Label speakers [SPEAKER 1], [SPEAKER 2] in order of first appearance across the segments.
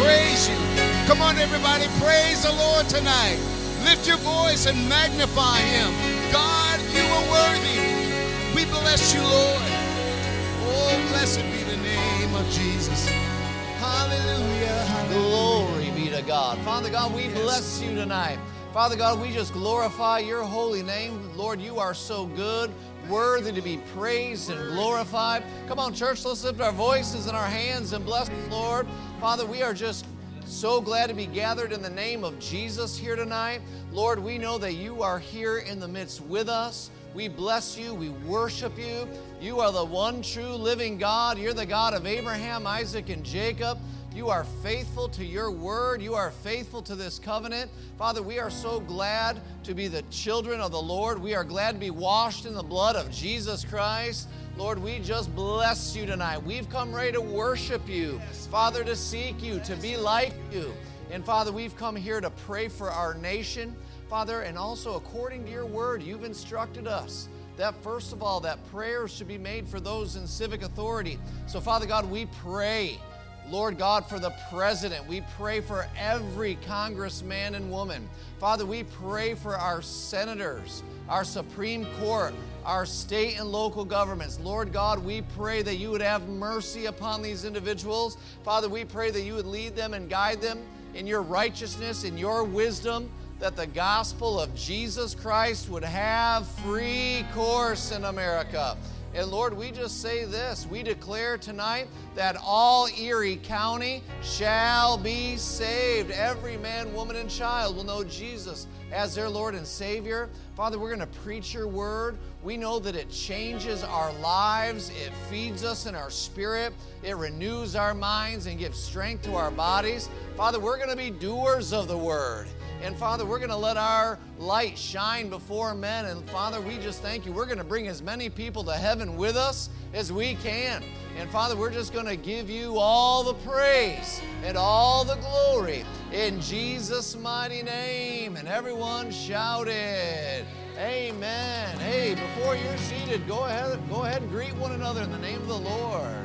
[SPEAKER 1] praise you. Come on, everybody, praise the Lord tonight. Lift your voice and magnify him. God, you are worthy. We bless you, Lord. Oh, blessed be the name of Jesus. Hallelujah. Hallelujah.
[SPEAKER 2] Glory be to God. Father God, we bless you tonight. Father God, we just glorify your holy name. Lord, you are so good, worthy to be praised and glorified. Come on, church, let's lift our voices and our hands and bless the Lord. Father, we are just so glad to be gathered in the name of Jesus here tonight. Lord, we know that you are here in the midst with us. We bless you. We worship you. You are the one true living God. You're the God of Abraham, Isaac, and Jacob. You are faithful to your word. You are faithful to this covenant. Father, we are so glad to be the children of the Lord. We are glad to be washed in the blood of Jesus Christ. Lord, we just bless you tonight. We've come ready to worship you, Father, to seek you, to be like you. And Father, we've come here to pray for our nation, Father, and also according to your word, you've instructed us that first of all, that prayers should be made for those in civic authority. So Father God, we pray, Lord God, for the president. We pray for every congressman and woman. Father, we pray for our senators, our Supreme Court, our state and local governments. Lord God, we pray that you would have mercy upon these individuals. Father, we pray that you would lead them and guide them in your righteousness, in your wisdom, that the gospel of Jesus Christ would have free course in America. And Lord, we just say this. We declare tonight that all Erie County shall be saved. Every man, woman, and child will know Jesus as their Lord and Savior. Father, we're going to preach your word. We know that it changes our lives. It feeds us in our spirit. It renews our minds and gives strength to our bodies. Father, we're going to be doers of the word. And Father, we're going to let our light shine before men. And Father, we just thank you. We're going to bring as many people to heaven with us as we can. And Father, we're just going to give you all the praise and all the glory in Jesus' mighty name. And everyone shouted, amen. Hey, before you're seated, go ahead and greet one another in the name of the Lord.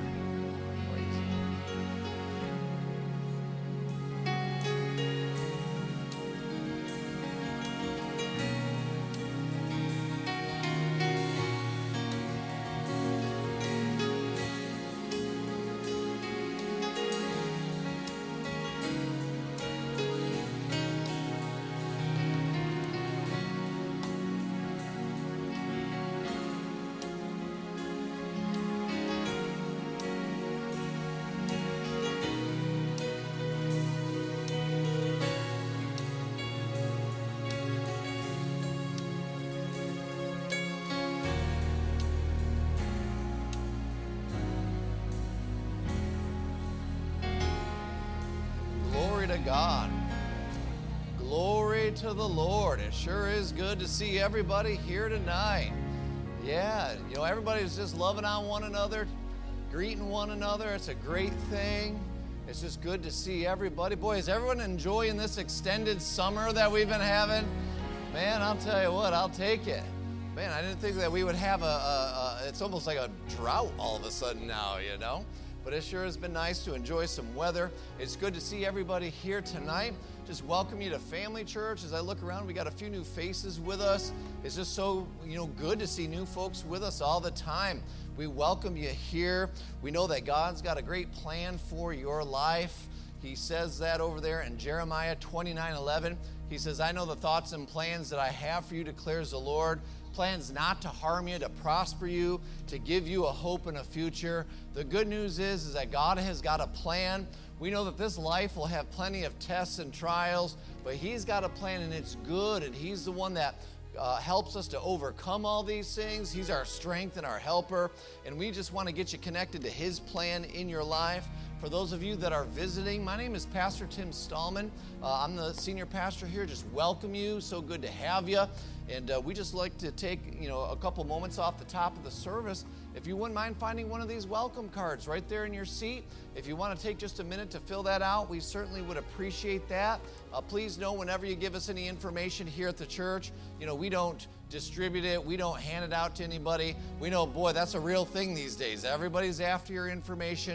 [SPEAKER 2] God. Glory to the Lord. It sure is good to see everybody here tonight. Yeah, everybody's just loving on one another, greeting one another. It's a great thing. It's just good to see everybody. Boy, is everyone enjoying this extended summer that we've been having? Man, I'll tell you what, I'll take it. Man, I didn't think that we would have it's almost like a drought all of a sudden now, But it sure has been nice to enjoy some weather. It's good to see everybody here tonight. Just welcome you to Family Church. As I look around, we got a few new faces with us. It's just so, good to see new folks with us all the time. We welcome you here. We know that God's got a great plan for your life. He says that over there in Jeremiah 29:11. He says, I know the thoughts and plans that I have for you, declares the Lord. Plans not to harm you, to prosper you, to give you a hope and a future. The good news is that God has got a plan. We know that this life will have plenty of tests and trials, but He's got a plan and it's good, and He's the one that helps us to overcome all these things. He's our strength and our helper, and we just want to get you connected to His plan in your life. For those of you that are visiting, my name is Pastor Tim Stallman. I'm the senior pastor here. Just welcome you. So good to have you. And we just like to take, a couple moments off the top of the service. If you wouldn't mind finding one of these welcome cards right there in your seat, if you want to take just a minute to fill that out, we certainly would appreciate that. Please know whenever you give us any information here at the church, we don't distribute it. We don't hand it out to anybody. We know, boy, that's a real thing these days. Everybody's after your information.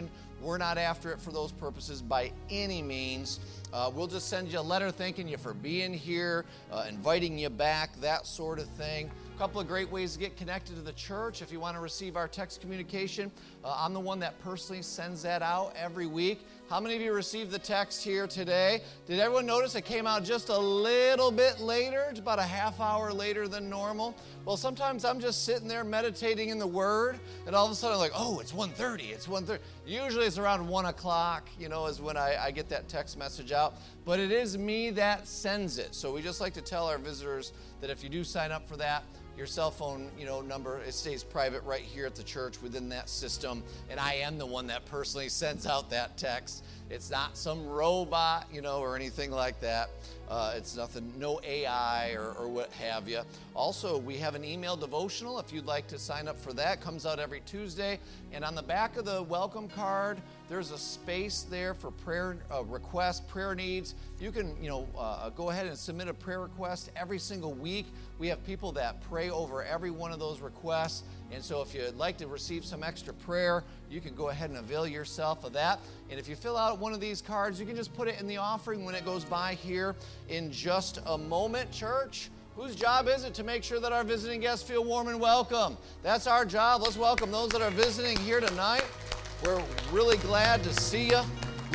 [SPEAKER 2] We're not after it for those purposes by any means. We'll just send you a letter thanking you for being here, inviting you back, that sort of thing. A couple of great ways to get connected to the church. If you want to receive our text communication, I'm the one that personally sends that out every week. How many of you received the text here today? Did everyone notice it came out just a little bit later, about a half hour later than normal? Well, sometimes I'm just sitting there meditating in the Word, and all of a sudden I'm like, oh, it's 1:30, it's 1:30. Usually it's around 1 o'clock, is when I get that text message out. But it is me that sends it. So we just like to tell our visitors that if you do sign up for that, your cell phone, number, it stays private right here at the church within that system. And I am the one that personally sends out that text. It's not some robot, or anything like that. It's nothing, no AI or what have you. Also, we have an email devotional if you'd like to sign up for that. It comes out every Tuesday. And on the back of the welcome card, there's a space there for prayer requests, prayer needs. You can, go ahead and submit a prayer request every single week. We have people that pray over every one of those requests. And so if you'd like to receive some extra prayer, you can go ahead and avail yourself of that. And if you fill out one of these cards, you can just put it in the offering when it goes by here in just a moment. Church, whose job is it to make sure that our visiting guests feel warm and welcome? That's our job. Let's welcome those that are visiting here tonight. We're really glad to see you.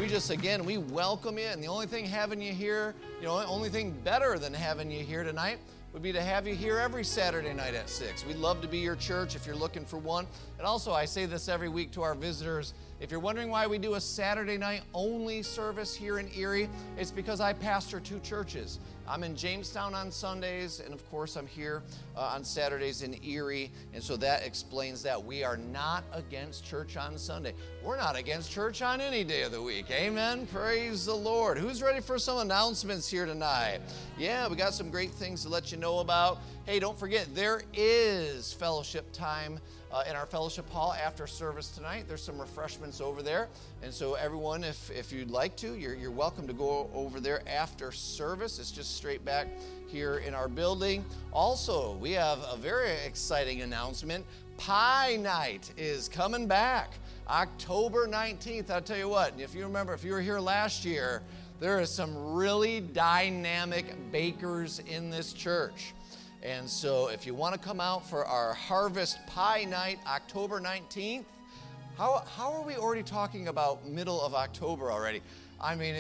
[SPEAKER 2] We welcome you. And the only thing having you here, the only thing better than having you here tonight would be to have you here every Saturday night at 6. We'd love to be your church if you're looking for one. And also, I say this every week to our visitors. If you're wondering why we do a Saturday night only service here in Erie, it's because I pastor 2 churches. I'm in Jamestown on Sundays, and of course I'm here on Saturdays in Erie, and so that explains that. We are not against church on Sunday. We're not against church on any day of the week. Amen? Praise the Lord. Who's ready for some announcements here tonight? Yeah, we got some great things to let you know about. Hey, don't forget, there is fellowship time in our fellowship hall after service tonight. There's some refreshments over there. And so everyone, if you'd like to, you're welcome to go over there after service. It's just straight back here in our building. Also, we have a very exciting announcement. Pie Night is coming back October 19th. I'll tell you what, if you remember, if you were here last year, there is some really dynamic bakers in this church. And so if you want to come out for our Harvest Pie Night, October 19th, how are we already talking about middle of October already? I mean,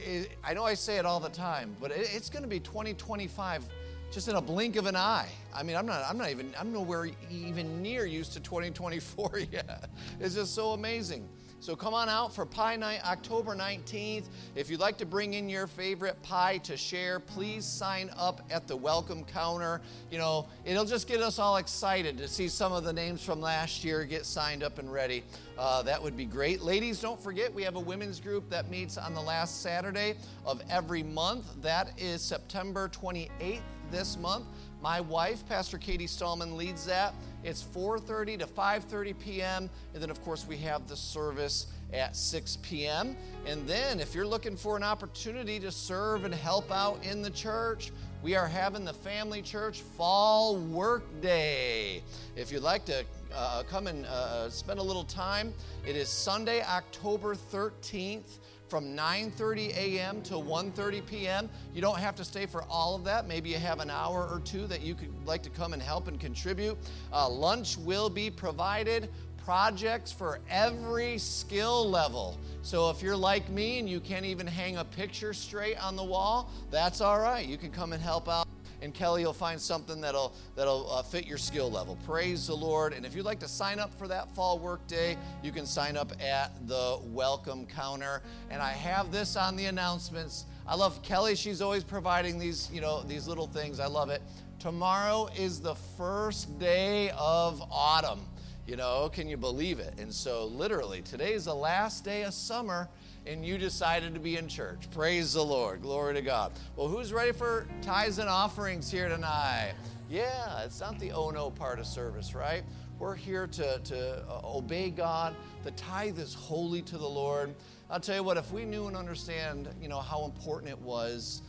[SPEAKER 2] I know I say it all the time, but it's going to be 2025 just in a blink of an eye. I mean, I'm nowhere even near used to 2024 yet. It's just so amazing. So come on out for Pie Night, October 19th. If you'd like to bring in your favorite pie to share, please sign up at the welcome counter. It'll just get us all excited to see some of the names from last year get signed up and ready. That would be great. Ladies, don't forget, we have a women's group that meets on the last Saturday of every month. That is September 28th this month. My wife, Pastor Katie Stallman, leads that. It's 4:30 to 5:30 p.m. And then, of course, we have the service at 6 p.m. And then, if you're looking for an opportunity to serve and help out in the church, we are having the Family Church Fall Work Day. If you'd like to come and spend a little time, it is Sunday, October 13th. From 9:30 a.m. to 1:30 p.m. You don't have to stay for all of that. Maybe you have an hour or two that you could like to come and help and contribute. Lunch will be provided. Projects for every skill level. So if you're like me and you can't even hang a picture straight on the wall, that's all right. You can come and help out. And Kelly will find something that'll fit your skill level. Praise the Lord. And if you'd like to sign up for that fall work day, you can sign up at the welcome counter. And I have this on the announcements. I love Kelly. She's always providing these, these little things. I love it. Tomorrow is the first day of autumn. Can you believe it? And so literally, today is the last day of summer, and you decided to be in church. Praise the Lord. Glory to God. Well, who's ready for tithes and offerings here tonight? Yeah, it's not the oh no part of service, right? We're here to obey God. The tithe is holy to the Lord. I'll tell you what, if we knew and understand, how important it was,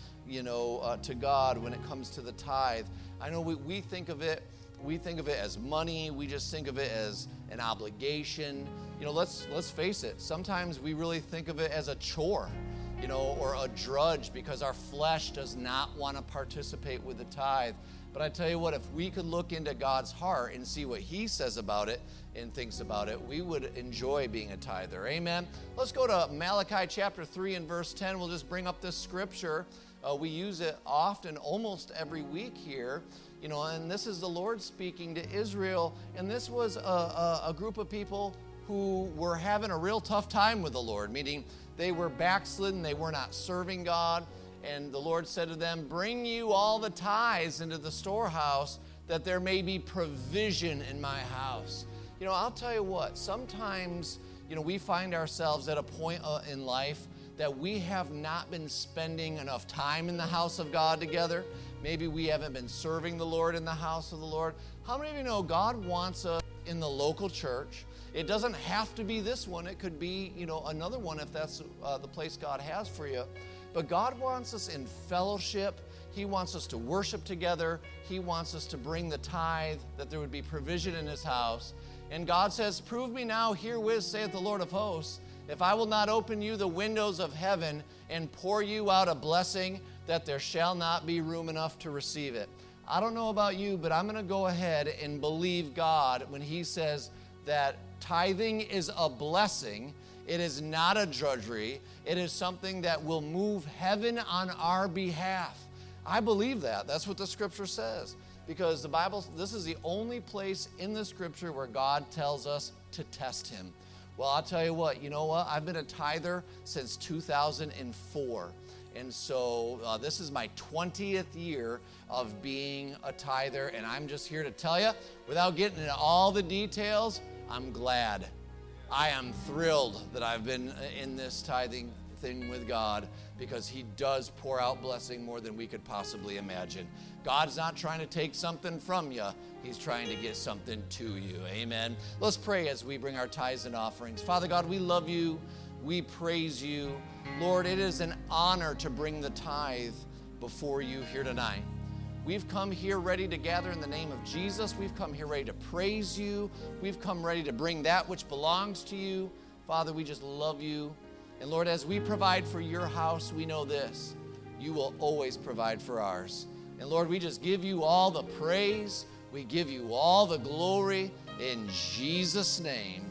[SPEAKER 2] to God when it comes to the tithe. I know we think of it as money. We just think of it as an obligation. let's face it. Sometimes we really think of it as a chore, or a drudge because our flesh does not want to participate with the tithe. But I tell you what, if we could look into God's heart and see what He says about it and thinks about it, we would enjoy being a tither. Amen. Let's go to Malachi chapter 3 and verse 10. We'll just bring up this scripture. We use it often, almost every week here. And this is the Lord speaking to Israel. And this was a group of people who were having a real tough time with the Lord, meaning they were backslidden, they were not serving God. And the Lord said to them, bring you all the tithes into the storehouse, that there may be provision in my house. I'll tell you what, sometimes, we find ourselves at a point in life that we have not been spending enough time in the house of God together. Maybe we haven't been serving the Lord in the house of the Lord. How many of you know God wants us in the local church? It doesn't have to be this one. It could be, another one if that's the place God has for you. But God wants us in fellowship. He wants us to worship together. He wants us to bring the tithe, that there would be provision in His house. And God says, prove me now herewith, saith the Lord of hosts, if I will not open you the windows of heaven and pour you out a blessing, that there shall not be room enough to receive it. I don't know about you, but I'm going to go ahead and believe God when He says that tithing is a blessing. It is not a drudgery. It is something that will move heaven on our behalf. I believe that. That's what the scripture says. Because the Bible, this is the only place in the scripture where God tells us to test Him. Well, I'll tell you what, I've been a tither since 2004. And so this is my 20th year of being a tither. And I'm just here to tell you, without getting into all the details, I'm glad. I am thrilled that I've been in this tithing thing with God, because He does pour out blessing more than we could possibly imagine. God's not trying to take something from you. He's trying to get something to you. Amen. Let's pray as we bring our tithes and offerings. Father God, we love You. We praise You. Lord, it is an honor to bring the tithe before You here tonight. We've come here ready to gather in the name of Jesus. We've come here ready to praise You. We've come ready to bring that which belongs to You. Father, we just love You. And Lord, as we provide for Your house, we know this: You will always provide for ours. And Lord, we just give You all the praise. We give You all the glory. In Jesus' name,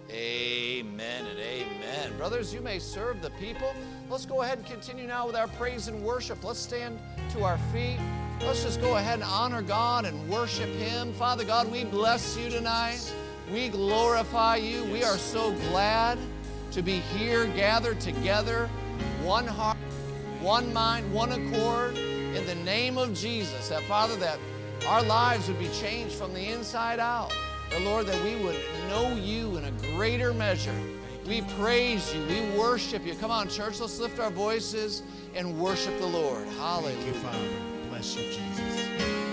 [SPEAKER 2] amen and amen. Brothers, you may serve the people. Let's go ahead and continue now with our praise and worship. Let's stand to our feet. Let's just go ahead and honor God and worship Him. Father God, we bless You tonight. We glorify You. We are so glad to be here, gathered together, one heart, one mind, one accord, in the name of Jesus. That, Father, that our lives would be changed from the inside out. That, Lord, that we would know You in a greater measure. We praise You. We worship You. Come on, church, let's lift our voices and worship the Lord. Hallelujah.
[SPEAKER 1] Thank You, Father. Bless You, Jesus.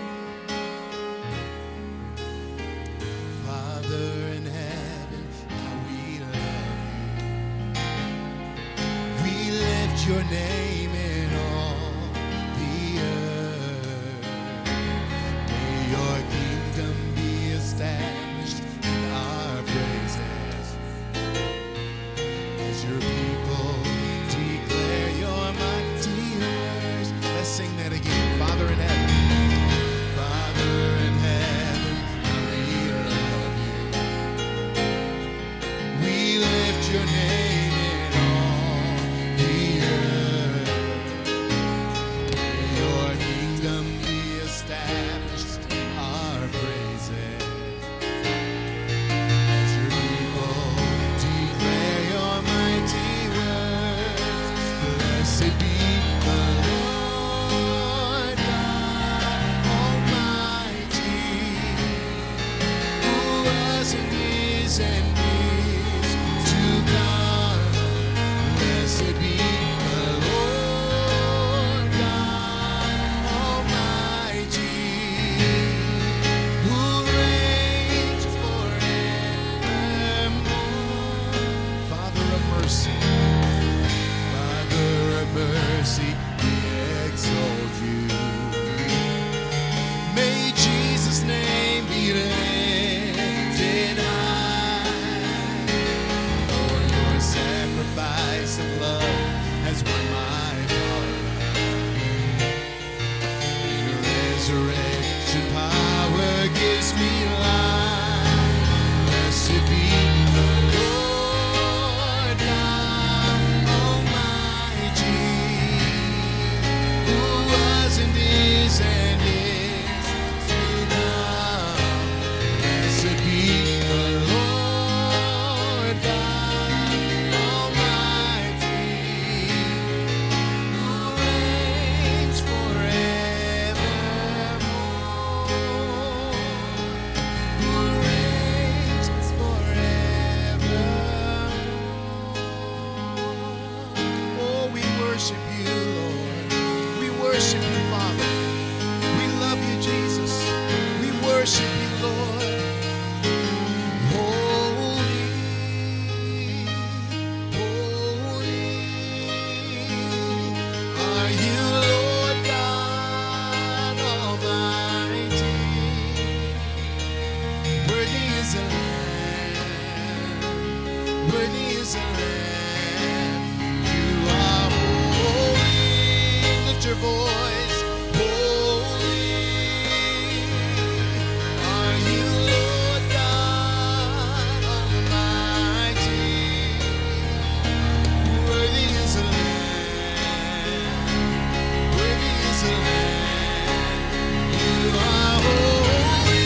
[SPEAKER 1] Father in heaven, how we love You. We lift Your name in all the earth. May Your kingdom be established in our praises. As Your people declare Your mighty words. Let's sing that again. Father in heaven, Father in heaven, how we love You. We lift Your name in all the earth. May Your kingdom be established in our praises. As Your people declare Your mighty words, blessed be the Lord God Almighty, who was and is and is to come. Blessed be the Lord God Almighty, who reigns forevermore. Father of mercy, Father of mercy, we exalt You. May Jesus' name be lifted high. of love has won my heart. And resurrection power gives me life. Blessed be the Lord God Almighty, who was and is and is to come. Blessed be the Lord God Almighty, who reigns forevermore. Who reigns forevermore. Oh, we worship you, Lord. We worship you, Father. We love you, Jesus. We worship you, Lord. Holy, holy are you, Lord God Almighty. Worthy is the Lamb. Worthy is the Lamb. You are holy. Lift your voice. Holy are you, Lord God Almighty. Worthy is the Lamb. Worthy is the Lamb. You are holy.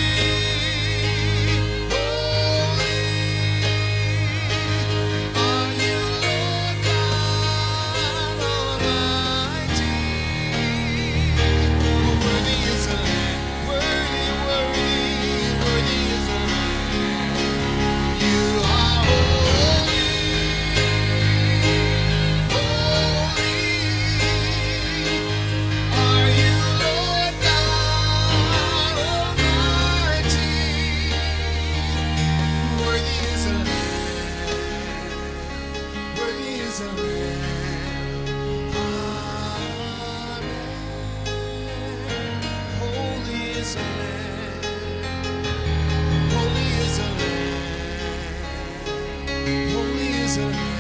[SPEAKER 1] Holy are you, Lord God Almighty. Worthy is the Lamb. Worthy, worthy, worthy is the Lamb. You are holy. Holy are you, Lord God Almighty. Worthy is the Lamb. Worthy is the Lamb. Amen. Holy is the Lamb. Holy is the Lamb. Holy is the Lamb.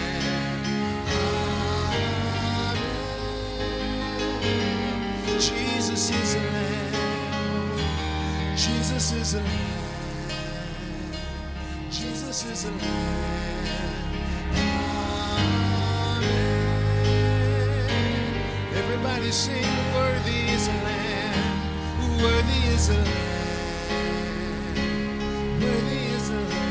[SPEAKER 1] Amen. Jesus is the Lamb. Jesus is the Lamb. Jesus is the Lamb. Amen. Everybody sing, worthy is the Lamb. Worthy is the Lamb. Worthy is the Lamb.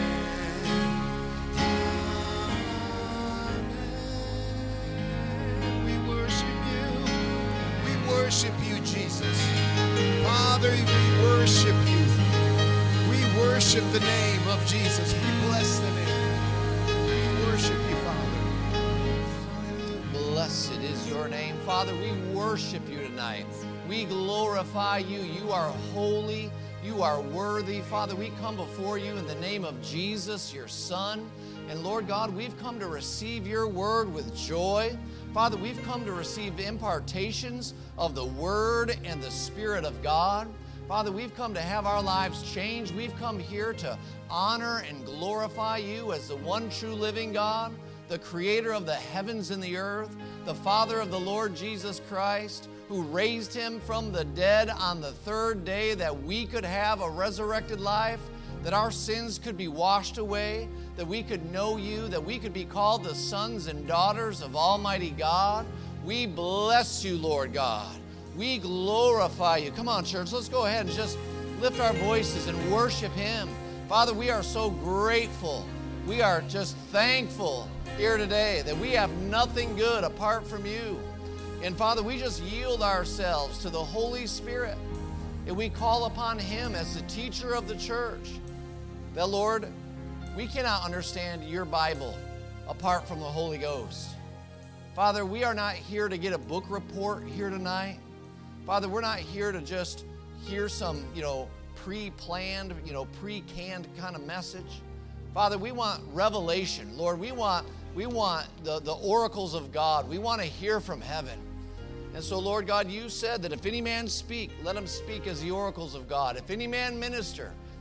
[SPEAKER 1] Amen. We worship you. We worship you, Jesus. Father, we worship you. We worship the name of Jesus. We bless the name. We worship you, Father.
[SPEAKER 2] Blessed is your name, Father. We worship you tonight. We glorify you. You are holy. You are worthy. Father, we come before you in the name of Jesus, your Son. And Lord God, we've come to receive your word with joy. Father, we've come to receive impartations of the word and the Spirit of God. Father, we've come to have our lives changed. We've come here to honor and glorify you as the one true living God, the creator of the heavens and the earth, the Father of the Lord Jesus Christ, who raised him from the dead on the third day that we could have a resurrected life, that our sins could be washed away, that we could know you, that we could be called the sons and daughters of Almighty God. We bless you, Lord God. We glorify you. Come on, church, let's go ahead and just lift our voices and worship him. Father, we are so grateful. We are just thankful here today that we have nothing good apart from you. And Father, we just yield ourselves to the Holy Spirit, and we call upon him as the teacher of the church. That, Lord, we cannot understand your Bible apart from the Holy Ghost. Father, we are not here to get a book report here tonight. Father, we're not here to just hear some, pre-planned, pre-canned kind of message. Father, we want revelation. Lord, we want the oracles of God. We want to hear from heaven. And so, Lord God, you said that if any man speak, let him speak as the oracles of God. If any man minister,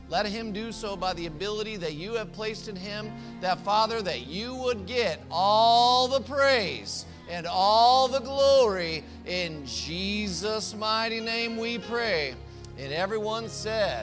[SPEAKER 2] Let him do so by the ability that you have placed in him, that, Father, that you would get all the praise and all the glory. In Jesus' mighty name we pray. And everyone said,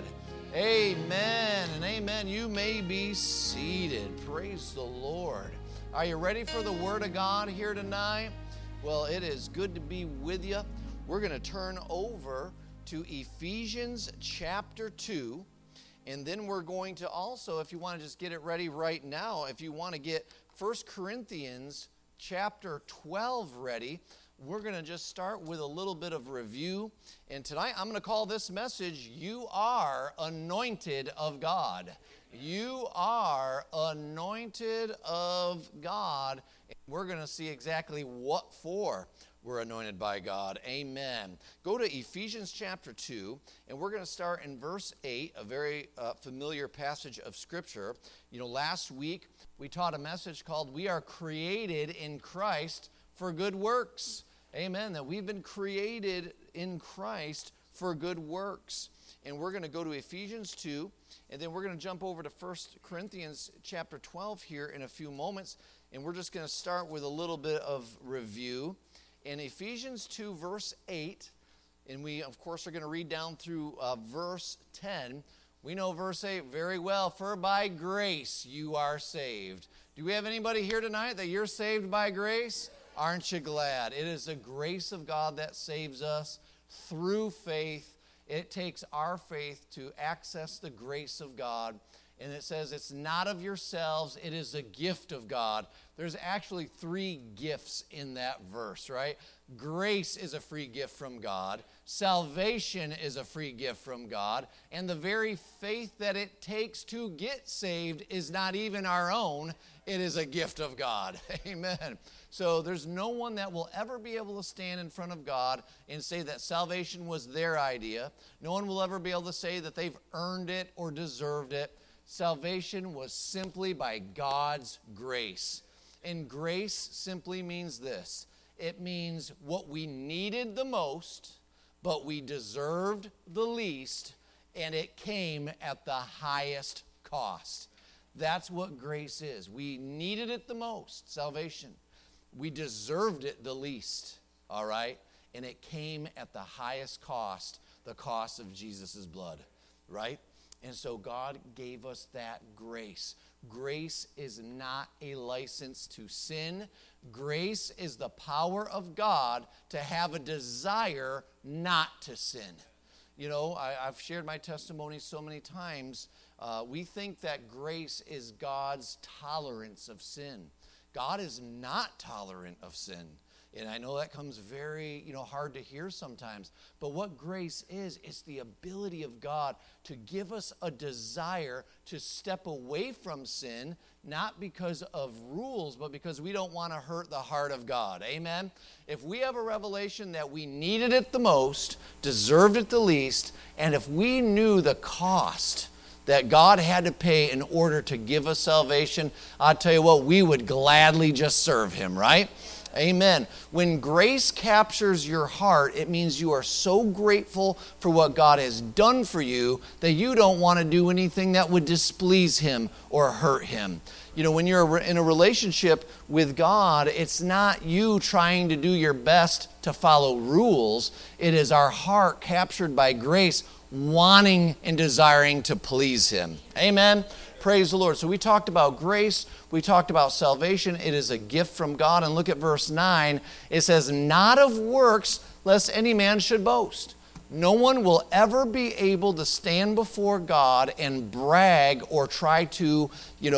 [SPEAKER 2] amen and amen. You may be seated. Praise the Lord. Are you ready for the Word of God here tonight? Well, it is good to be with you. We're going to turn over to Ephesians chapter 2. And then we're going to also, if you want to just get it ready right now, if you want to get 1 Corinthians chapter 12 ready, we're going to just start with a little bit of review. And tonight I'm going to call this message, You Are Anointed of God. You are anointed of God. And we're going to see exactly what for we're anointed by God. Amen. Go to Ephesians chapter 2, and we're going to start in verse 8, a very familiar passage of Scripture. You know, last week we taught a message called We Are Created in Christ for Good Works. Amen. That we've been created in Christ for good works. And we're going to go to Ephesians 2, and then we're going to jump over to 1 Corinthians chapter 12 here in a few moments. And we're just going to start with a little bit of review. In Ephesians 2, verse 8, and we, of course, are going to read down through verse 10. We know verse 8 very well. For by grace you are saved. Do we have anybody here tonight that you're saved by grace? Aren't you glad? It is the grace of God that saves us through faith. It takes our faith to access the grace of God. And it says it's not of yourselves, it is a gift of God. There's actually 3 gifts in that verse, right? Grace is a free gift from God. Salvation is a free gift from God. And the very faith that it takes to get saved is not even our own. It is a gift of God. Amen. So there's no one that will ever be able to stand in front of God and say that salvation was their idea. No one will ever be able to say that they've earned it or deserved it. Salvation was simply by God's grace. And grace simply means this. It means what we needed the most, but we deserved the least, and it came at the highest cost. That's what grace is. We needed it the most, salvation. We deserved it the least, all right? And it came at the highest cost, the cost of Jesus' blood, right? And so God gave us that grace. Grace is not a license to sin. Grace is the power of God to have a desire not to sin. You know, I've shared my testimony so many times. We think that grace is God's tolerance of sin. God is not tolerant of sin. And I know that comes very, hard to hear sometimes. But what grace is the ability of God to give us a desire to step away from sin, not because of rules, but because we don't want to hurt the heart of God. Amen? If we have a revelation that we needed it the most, deserved it the least, and if we knew the cost that God had to pay in order to give us salvation, I'll tell you what, we would gladly just serve Him, right? Amen. When grace captures your heart, it means you are so grateful for what God has done for you that you don't want to do anything that would displease Him or hurt Him. You know, when you're in a relationship with God, it's not you trying to do your best to follow rules. It is our heart captured by grace, wanting and desiring to please Him. Amen. Praise the Lord. So we talked about grace. We talked about salvation. It is a gift from God. And look at verse 9. It says, not of works, lest any man should boast. No one will ever be able to stand before God and brag or try to,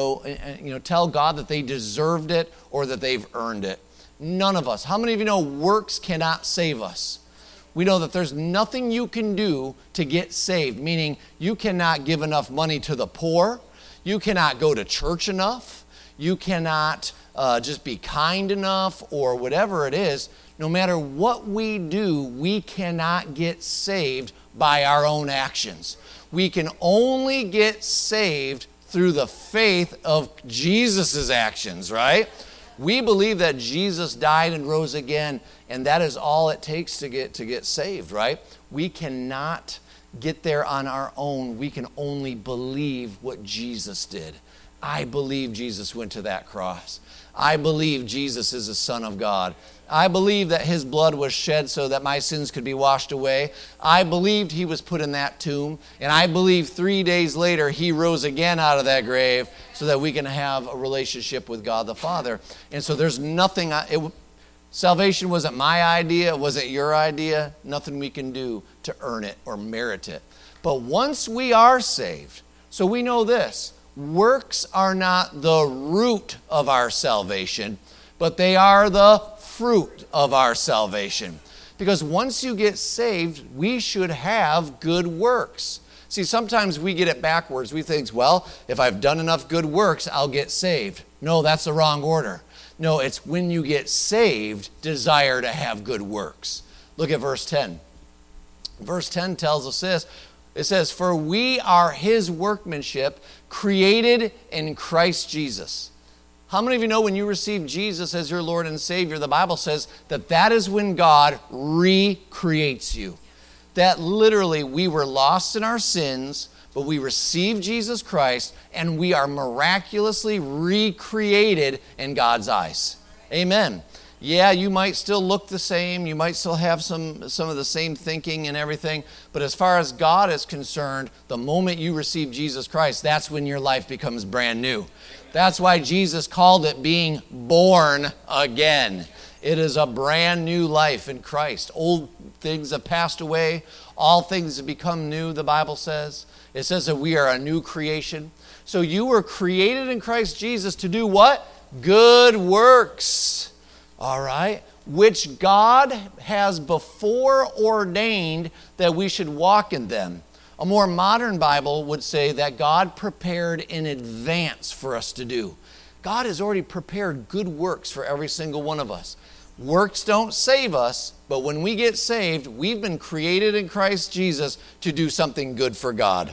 [SPEAKER 2] tell God that they deserved it or that they've earned it. None of us. How many of you know works cannot save us? We know that there's nothing you can do to get saved, meaning you cannot give enough money to the poor. You cannot go to church enough. You cannot just be kind enough or whatever it is. No matter what we do, we cannot get saved by our own actions. We can only get saved through the faith of Jesus' actions, right? We believe that Jesus died and rose again, and that is all it takes to get saved, right? We cannot get there on our own. We can only believe what Jesus did. I believe Jesus went to that cross. I believe Jesus is the Son of God. I believe that his blood was shed so that my sins could be washed away. I believed he was put in that tomb. And I believe 3 days later he rose again out of that grave so that we can have a relationship with God the Father. And so there's nothing, salvation wasn't my idea, it wasn't your idea. Nothing we can do to earn it or merit it. But once we are saved, so we know this, works are not the root of our salvation, but they are the fruit of our salvation. Because once you get saved, we should have good works. See, sometimes we get it backwards. We think, well, if I've done enough good works, I'll get saved. No, that's the wrong order. No, it's when you get saved, desire to have good works. Look at verse 10. Verse 10 tells us this. It says, for we are his workmanship, created in Christ Jesus. How many of you know when you receive Jesus as your Lord and Savior, the Bible says that is when God recreates you. That literally we were lost in our sins, but we received Jesus Christ and we are miraculously recreated in God's eyes. Amen. Yeah, you might still look the same. You might still have some of the same thinking and everything. But as far as God is concerned, the moment you receive Jesus Christ, that's when your life becomes brand new. That's why Jesus called it being born again. It is a brand new life in Christ. Old things have passed away. All things have become new, the Bible says. It says that we are a new creation. So you were created in Christ Jesus to do what? Good works. All right? Which God has before ordained that we should walk in them. A more modern Bible would say that God prepared in advance for us to do. God has already prepared good works for every single one of us. Works don't save us, but when we get saved, we've been created in Christ Jesus to do something good for God.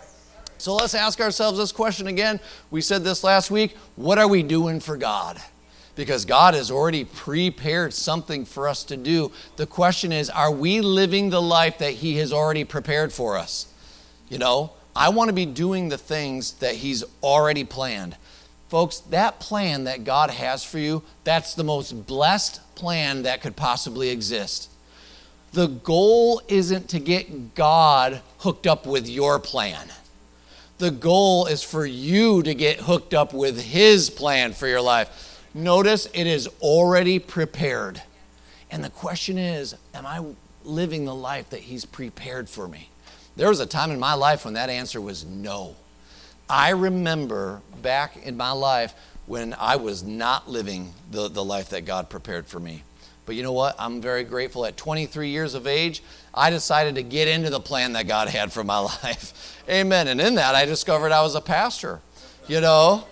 [SPEAKER 2] So let's ask ourselves this question again. We said this last week. What are we doing for God? Because God has already prepared something for us to do. The question is, are we living the life that he has already prepared for us? You know, I want to be doing the things that he's already planned. Folks, that plan that God has for you, that's the most blessed plan that could possibly exist. The goal isn't to get God hooked up with your plan. The goal is for you to get hooked up with his plan for your life. Notice it is already prepared. And the question is, am I living the life that he's prepared for me? There was a time in my life when that answer was no. I remember back in my life when I was not living the life that God prepared for me. But you know what? I'm very grateful. At 23 years of age, I decided to get into the plan that God had for my life. Amen. And in that, I discovered I was a pastor. You know,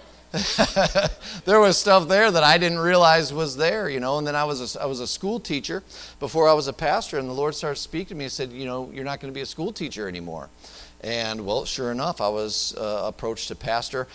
[SPEAKER 2] there was stuff there that I didn't realize was there, you know. And then I was a school teacher before I was a pastor, and the Lord started speaking to me and said, you know, you're not going to be a school teacher anymore. And well, sure enough, I was approached to pastor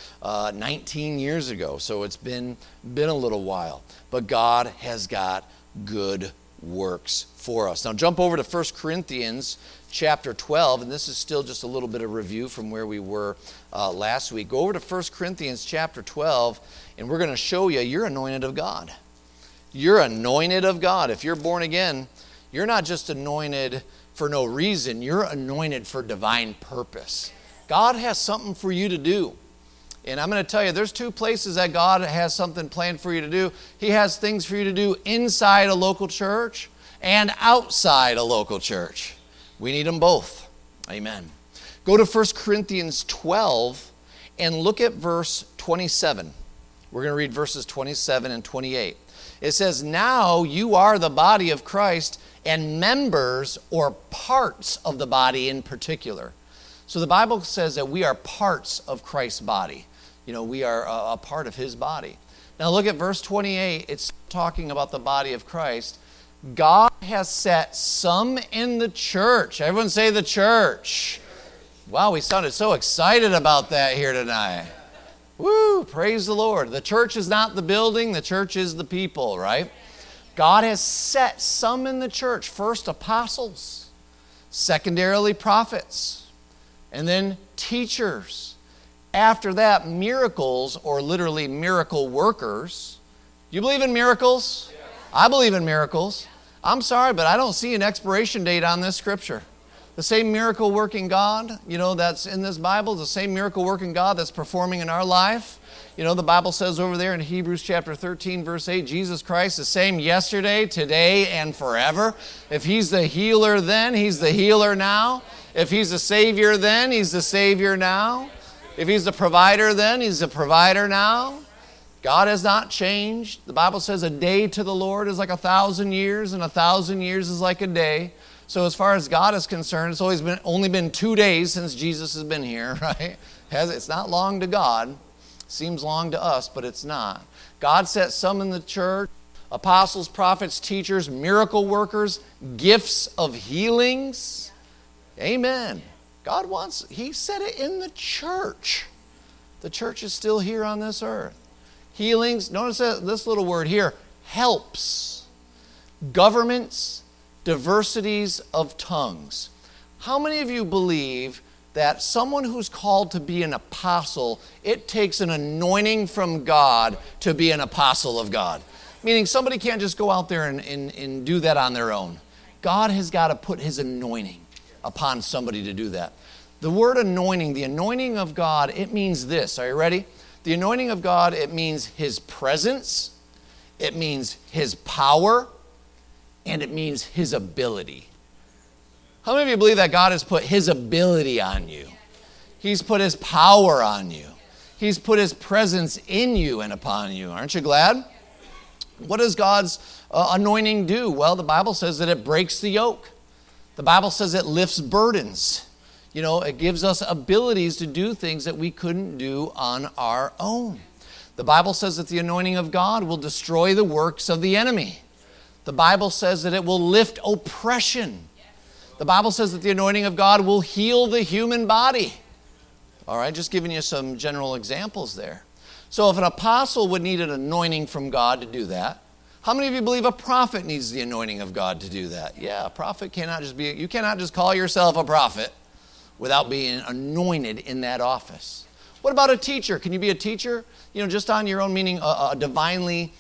[SPEAKER 2] 19 years ago. So it's been a little while. But God has got good works for us. Now jump over to 1 Corinthians chapter 12, and this is still just a little bit of review from where we were last week. Go over to 1 Corinthians chapter 12, and we're going to show you you're anointed of God. You're anointed of God. If you're born again, you're not just anointed for no reason. You're anointed for divine purpose. God has something for you to do. And I'm going to tell you, there's two places that God has something planned for you to do. He has things for you to do inside a local church and outside a local church. We need them both. Amen. Go to 1 Corinthians 12 and look at verse 27. We're going to read verses 27 and 28. It says, now you are the body of Christ and members or parts of the body in particular. So the Bible says that we are parts of Christ's body. You know, we are a part of his body. Now look at verse 28. It's talking about the body of Christ. God has set some in the church. Everyone say the church. Wow, we sounded so excited about that here tonight. Woo, praise the Lord. The church is not the building, the church is the people, right? God has set some in the church. First, apostles, Secondarily, prophets. And then teachers. After that, miracles, or literally miracle workers. You believe in miracles? Yes. I believe in miracles. I'm sorry, but I don't see an expiration date on this scripture. The same miracle working God, that's in this Bible, the same miracle working God that's performing in our life. The Bible says over there in Hebrews chapter 13, verse 8, Jesus Christ is the same yesterday, today, and forever. If He's the healer then, He's the healer now. If He's the Savior then, He's the Savior now. If He's the provider then, He's the provider now. God has not changed. The Bible says a day to the Lord is like 1,000 years, and 1,000 years is like a day. So as far as God is concerned, it's only been 2 days since Jesus has been here, right? It's not long to God. Seems long to us, but it's not. God set some in the church, apostles, prophets, teachers, miracle workers, gifts of healings. Amen. He said it in the church. The church is still here on this earth. Healings, notice this little word here, helps. Governments, diversities of tongues. How many of you believe that someone who's called to be an apostle, it takes an anointing from God to be an apostle of God? Meaning somebody can't just go out there and do that on their own. God has got to put His anointing upon somebody to do that. The word anointing, the anointing of God, it means this. Are you ready? The anointing of God, it means His presence, it means His power, and it means His ability. How many of you believe that God has put His ability on you? He's put His power on you. He's put His presence in you and upon you. Aren't you glad? What does God's anointing do? Well, the Bible says that it breaks the yoke. The Bible says it lifts burdens. It gives us abilities to do things that we couldn't do on our own. The Bible says that the anointing of God will destroy the works of the enemy. The Bible says that it will lift oppression. The Bible says that the anointing of God will heal the human body. All right, just giving you some general examples there. So if an apostle would need an anointing from God to do that, how many of you believe a prophet needs the anointing of God to do that? Yeah, a prophet you cannot just call yourself a prophet without being anointed in that office. What about a teacher? Can you be a teacher? Just on your own, meaning a divinely,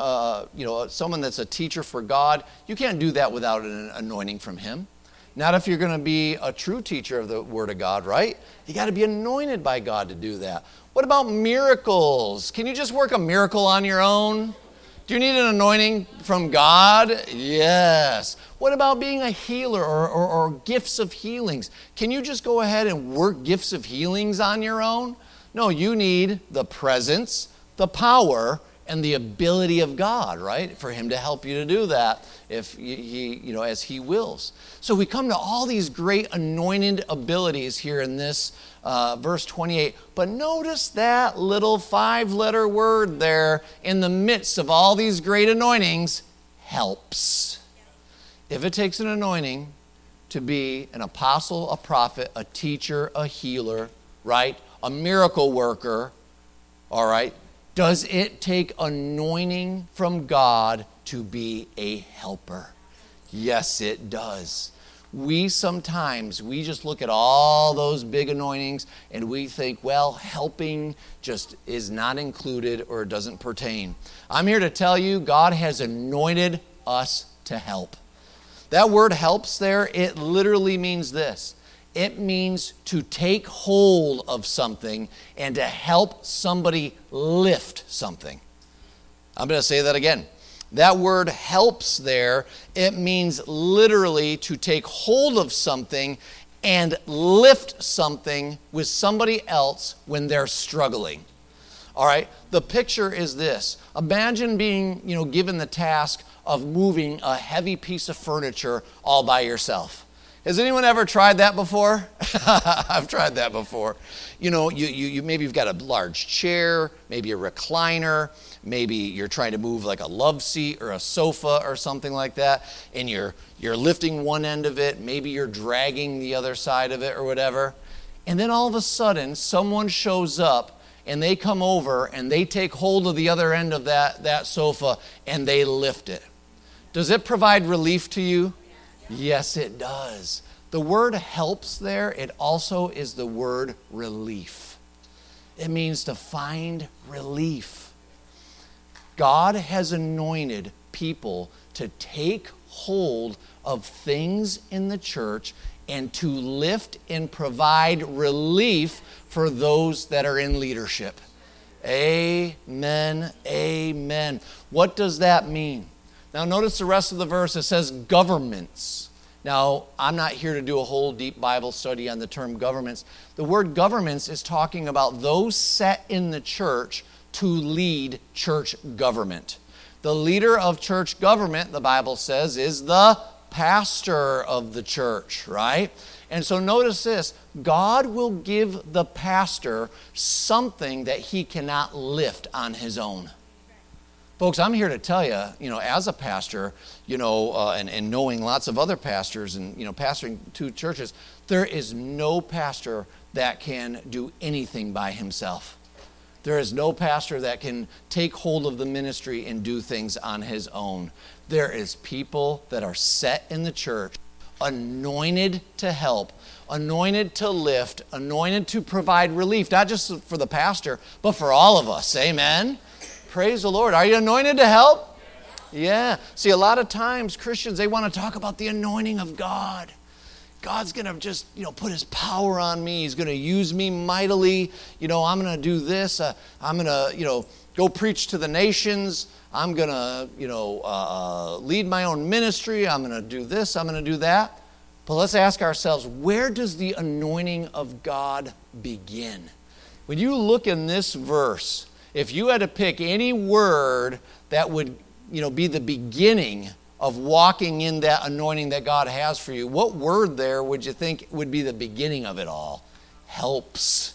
[SPEAKER 2] someone that's a teacher for God. You can't do that without an anointing from Him. Not if you're going to be a true teacher of the Word of God, right? You got to be anointed by God to do that. What about miracles? Can you just work a miracle on your own? Do you need an anointing from God? Yes. What about being a healer or gifts of healings? Can you just go ahead and work gifts of healings on your own? No, you need the presence, the power, and the ability of God, right? For Him to help you to do that if He, as He wills. So we come to all these great anointed abilities here in this verse 28. But notice that little 5-letter word there in the midst of all these great anointings, helps. If it takes an anointing to be an apostle, a prophet, a teacher, a healer, right? A miracle worker, all right? Does it take anointing from God to be a helper? Yes, it does. We just look at all those big anointings and we think, well, helping just is not included or doesn't pertain. I'm here to tell you, God has anointed us to help. That word helps there, it literally means this. It means to take hold of something and to help somebody lift something. I'm going to say that again. That word helps there, it means literally to take hold of something and lift something with somebody else when they're struggling. All right, the picture is this. Imagine being, given the task of moving a heavy piece of furniture all by yourself. Has anyone ever tried that before? I've tried that before. You maybe you've got a large chair, maybe a recliner, maybe you're trying to move like a love seat or a sofa or something like that, and you're lifting one end of it, maybe you're dragging the other side of it or whatever. And then all of a sudden, someone shows up and they come over and they take hold of the other end of that sofa and they lift it. Does it provide relief to you? Yes, it does. The word helps there, it also is the word relief. It means to find relief. God has anointed people to take hold of things in the church and to lift and provide relief for those that are in leadership. Amen, amen. What does that mean? Now notice the rest of the verse. It says governments. Now, I'm not here to do a whole deep Bible study on the term governments. The word governments is talking about those set in the church to lead church government. The leader of church government, the Bible says, is the pastor of the church, right? And so notice this, God will give the pastor something that he cannot lift on his own. Folks, I'm here to tell you, as a pastor, and knowing lots of other pastors and, pastoring 2 churches, there is no pastor that can do anything by himself. There is no pastor that can take hold of the ministry and do things on his own. There is people that are set in the church, anointed to help, anointed to lift, anointed to provide relief, not just for the pastor, but for all of us. Amen? Praise the Lord. Are you anointed to help? Yeah. See, a lot of times Christians, they want to talk about the anointing of God. God's going to just, put his power on me. He's going to use me mightily. I'm going to do this. I'm going to, go preach to the nations. I'm going to, lead my own ministry. I'm going to do this. I'm going to do that. But let's ask ourselves, where does the anointing of God begin? When you look in this verse, if you had to pick any word that would, be the beginning of walking in that anointing that God has for you, what word there would you think would be the beginning of it all? Helps.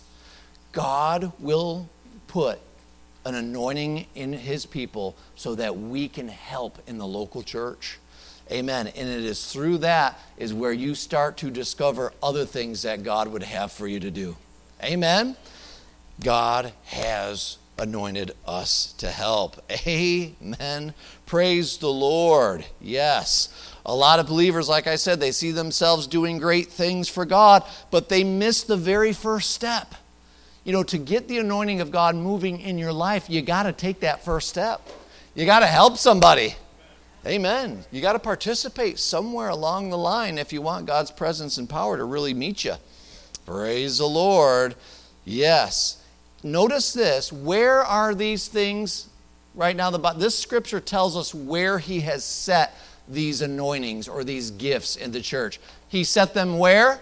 [SPEAKER 2] God will put an anointing in his people so that we can help in the local church. Amen. And it is through that is where you start to discover other things that God would have for you to do. Amen. God has anointed us to help. Amen. Praise the Lord. Yes. A lot of believers, like I said, they see themselves doing great things for God, but they miss the very first step. To get the anointing of God moving in your life, you got to take that first step. You got to help somebody. Amen. You got to participate somewhere along the line if you want God's presence and power to really meet you. Praise the Lord. Yes. Notice this. Where are these things right now? This scripture tells us where he has set these anointings or these gifts in the church. He set them where?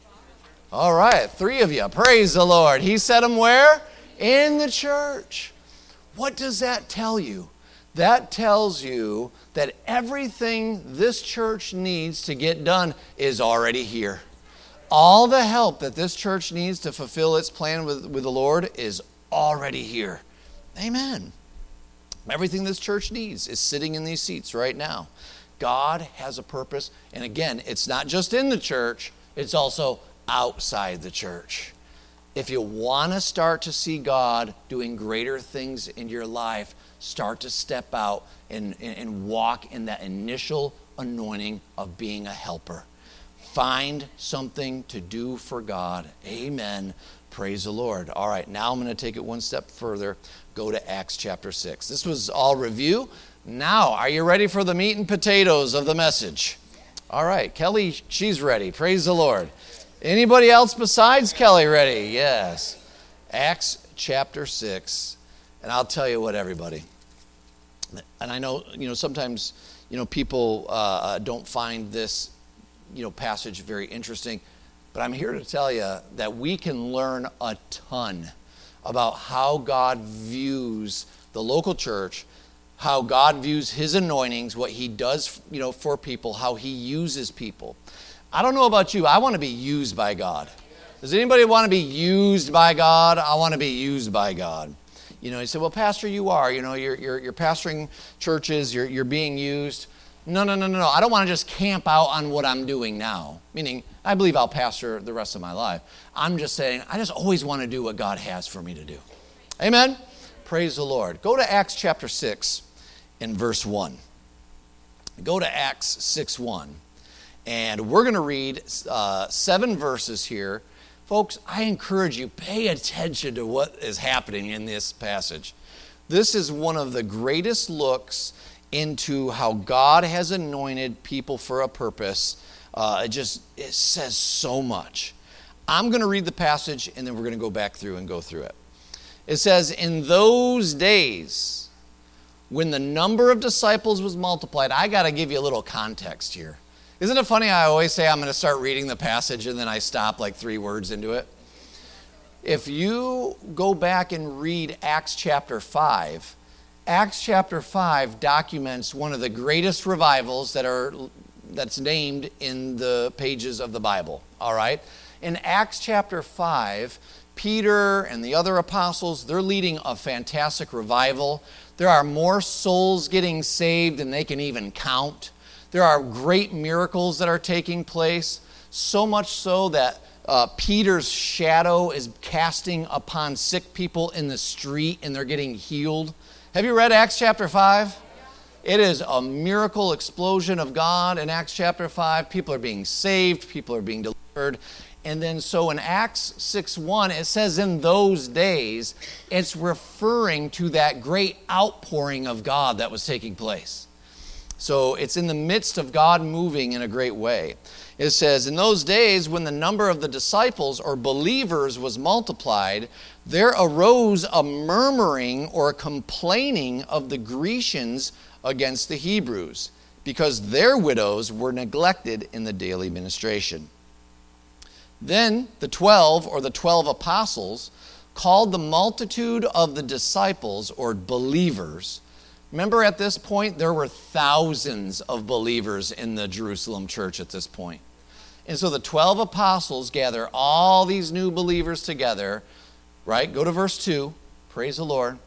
[SPEAKER 2] All right, 3 of you. Praise the Lord. He set them where? In the church. What does that tell you? That tells you that everything this church needs to get done is already here. All the help that this church needs to fulfill its plan with the Lord is already here. Amen. Everything this church needs is sitting in these seats right now. God has a purpose. And again, it's not just in the church, it's also outside the church. If you want to start to see God doing greater things in your life, start to step out and walk in that initial anointing of being a helper. Find something to do for God. Amen. Praise the Lord. All right, now I'm going to take it one step further. Go to Acts chapter 6. This was all review. Now, are you ready for the meat and potatoes of the message? All right, Kelly, she's ready. Praise the Lord. Anybody else besides Kelly ready? Yes. Acts chapter 6. And I'll tell you what, everybody. And I know, sometimes, people don't find this passage very interesting, but I'm here to tell you that we can learn a ton about how God views the local church, how God views his anointings, what he does, for people, how he uses people. I don't know about you, I want to be used by God. Does anybody want to be used by God? I want to be used by God. You say, well, Pastor, you are, you're pastoring churches, you're being used. No. I don't want to just camp out on what I'm doing now. Meaning, I believe I'll pastor the rest of my life. I'm just saying, I just always want to do what God has for me to do. Amen? Praise the Lord. Go to Acts chapter 6 and verse 1. Go to Acts 6:1. And we're going to read 7 verses here. Folks, I encourage you, pay attention to what is happening in this passage. This is one of the greatest looks into how God has anointed people for a purpose. It says so much. I'm going to read the passage, and then we're going to go back through and go through it. It says, in those days, when the number of disciples was multiplied, I got to give you a little context here. Isn't it funny I always say I'm going to start reading the passage and then I stop like 3 words into it? If you go back and read Acts chapter 5, Acts chapter 5 documents one of the greatest revivals that's named in the pages of the Bible, all right? In Acts chapter 5, Peter and the other apostles, they're leading a fantastic revival. There are more souls getting saved than they can even count. There are great miracles that are taking place, so much so that Peter's shadow is casting upon sick people in the street and they're getting healed. Have you read Acts chapter 5? It is a miracle explosion of God in Acts chapter 5. People are being saved, people are being delivered. And then so in Acts 6:1, it says in those days, it's referring to that great outpouring of God that was taking place. So it's in the midst of God moving in a great way. It says, in those days when the number of the disciples or believers was multiplied, there arose a murmuring or complaining of the Grecians against the Hebrews, because their widows were neglected in the daily ministration. Then the 12 or the 12 apostles called the multitude of the disciples or believers. Remember, at this point, there were thousands of believers in the Jerusalem church at this point. And so the 12 apostles gather all these new believers together, right? Go to verse 2. Praise the Lord.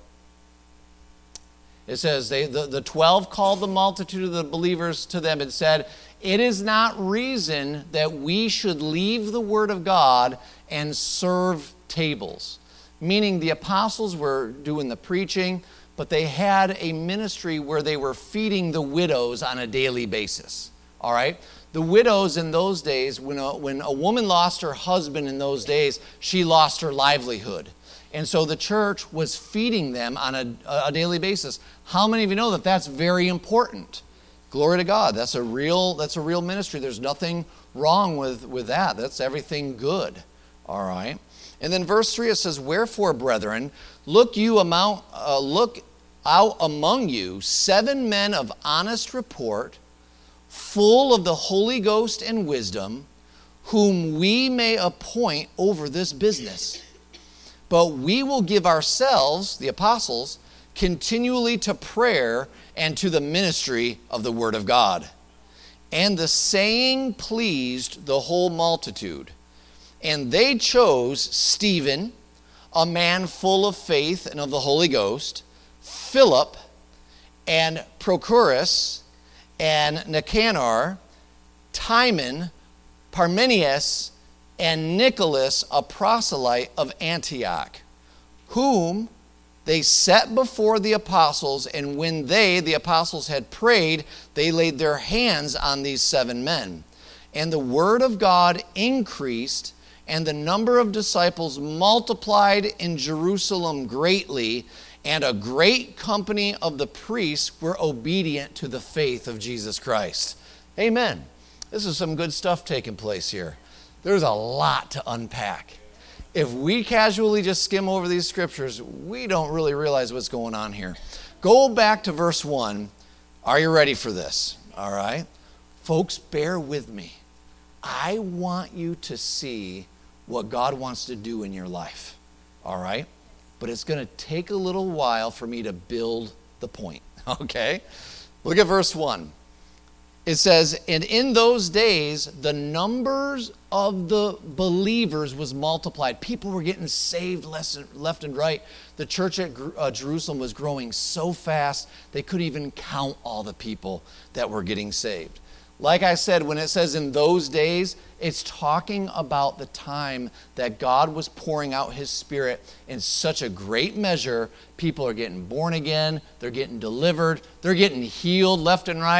[SPEAKER 2] It says, the 12 called the multitude of the believers to them and said, it is not reason that we should leave the word of God and serve tables. Meaning the apostles were doing the preaching, but they had a ministry where they were feeding the widows on a daily basis. All right? The widows in those days, when a woman lost her husband in those days, she lost her livelihood. And so the church was feeding them on a daily basis. How many of you know that that's very important? Glory to God. That's a real ministry. There's nothing wrong with that. That's everything good. All right? And then verse 3, it says, wherefore, brethren, look out among you 7 men of honest report, full of the Holy Ghost and wisdom, whom we may appoint over this business. But we will give ourselves, the apostles, continually to prayer and to the ministry of the word of God. And the saying pleased the whole multitude. And they chose Stephen, a man full of faith and of the Holy Ghost, Philip, and Prochorus, and Nicanor, Timon, Parmenius, and Nicholas, a proselyte of Antioch, whom they set before the apostles, and when the apostles had prayed, they laid their hands on these 7 men. And the word of God increased, and the number of disciples multiplied in Jerusalem greatly, and a great company of the priests were obedient to the faith of Jesus Christ. Amen. This is some good stuff taking place here. There's a lot to unpack. If we casually just skim over these scriptures, we don't really realize what's going on here. Go back to verse 1. Are you ready for this? All right. Folks, bear with me. I want you to see what God wants to do in your life. All right? But it's going to take a little while for me to build the point. Okay? Look at verse 1. It says, and in those days, the numbers of the believers was multiplied. People were getting saved left and right. The church at Jerusalem was growing so fast, they couldn't even count all the people that were getting saved. Like I said, when it says in those days, it's talking about the time that God was pouring out his Spirit in such a great measure. People are getting born again. They're getting delivered. They're getting healed left and right.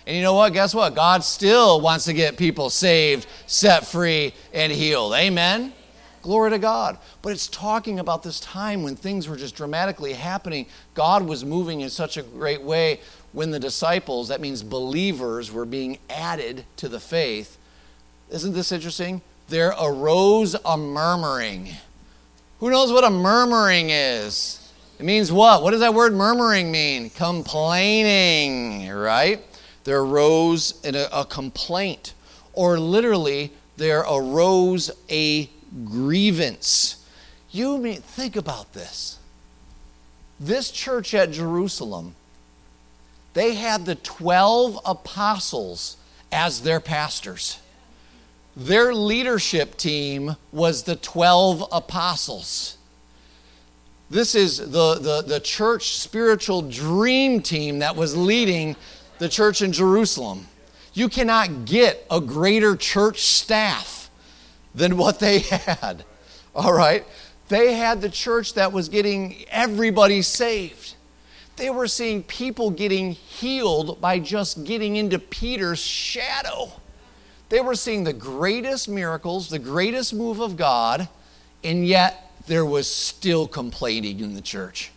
[SPEAKER 2] And you know what? Guess what? God still wants to get people saved, set free, and healed. Amen? Glory to God. But it's talking about this time when things were just dramatically happening. God was moving in such a great way when the disciples, that means believers, were being added to the faith. Isn't this interesting? There arose a murmuring. Who knows what a murmuring is? It means what? What does that word murmuring mean? Complaining, right? There arose a complaint, or literally, there arose a grievance. Think about this. This church at Jerusalem, they had the 12 apostles as their pastors. Their leadership team was the 12 apostles. This is the church spiritual dream team that was leading the church in Jerusalem. You cannot get a greater church staff than what they had. All right? They had the church that was getting everybody saved. They were seeing people getting healed by just getting into Peter's shadow. They were seeing the greatest miracles, the greatest move of God, and yet there was still complaining in the church.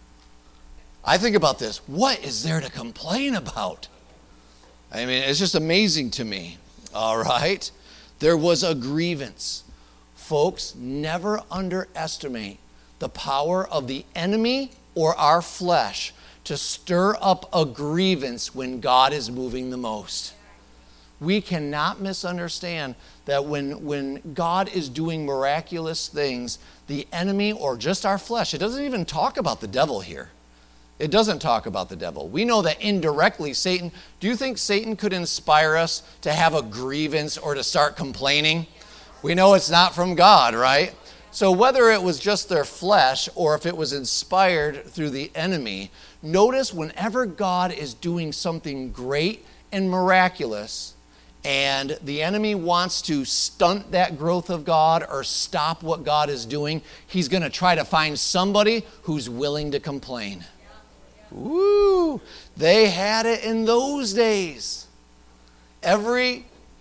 [SPEAKER 2] I think about this. What is there to complain about? I mean, it's just amazing to me. All right? There was a grievance. Folks, never underestimate the power of the enemy or our flesh to stir up a grievance when God is moving the most. We cannot misunderstand that when God is doing miraculous things, the enemy or just our flesh, it doesn't even talk about the devil here. It doesn't talk about the devil. We know that indirectly Satan, do you think Satan could inspire us to have a grievance or to start complaining? We know it's not from God, right? So whether it was just their flesh or if it was inspired through the enemy, notice whenever God is doing something great and miraculous, and the enemy wants to stunt that growth of God or stop what God is doing, he's going to try to find somebody who's willing to complain. Woo! They had it in those days. Every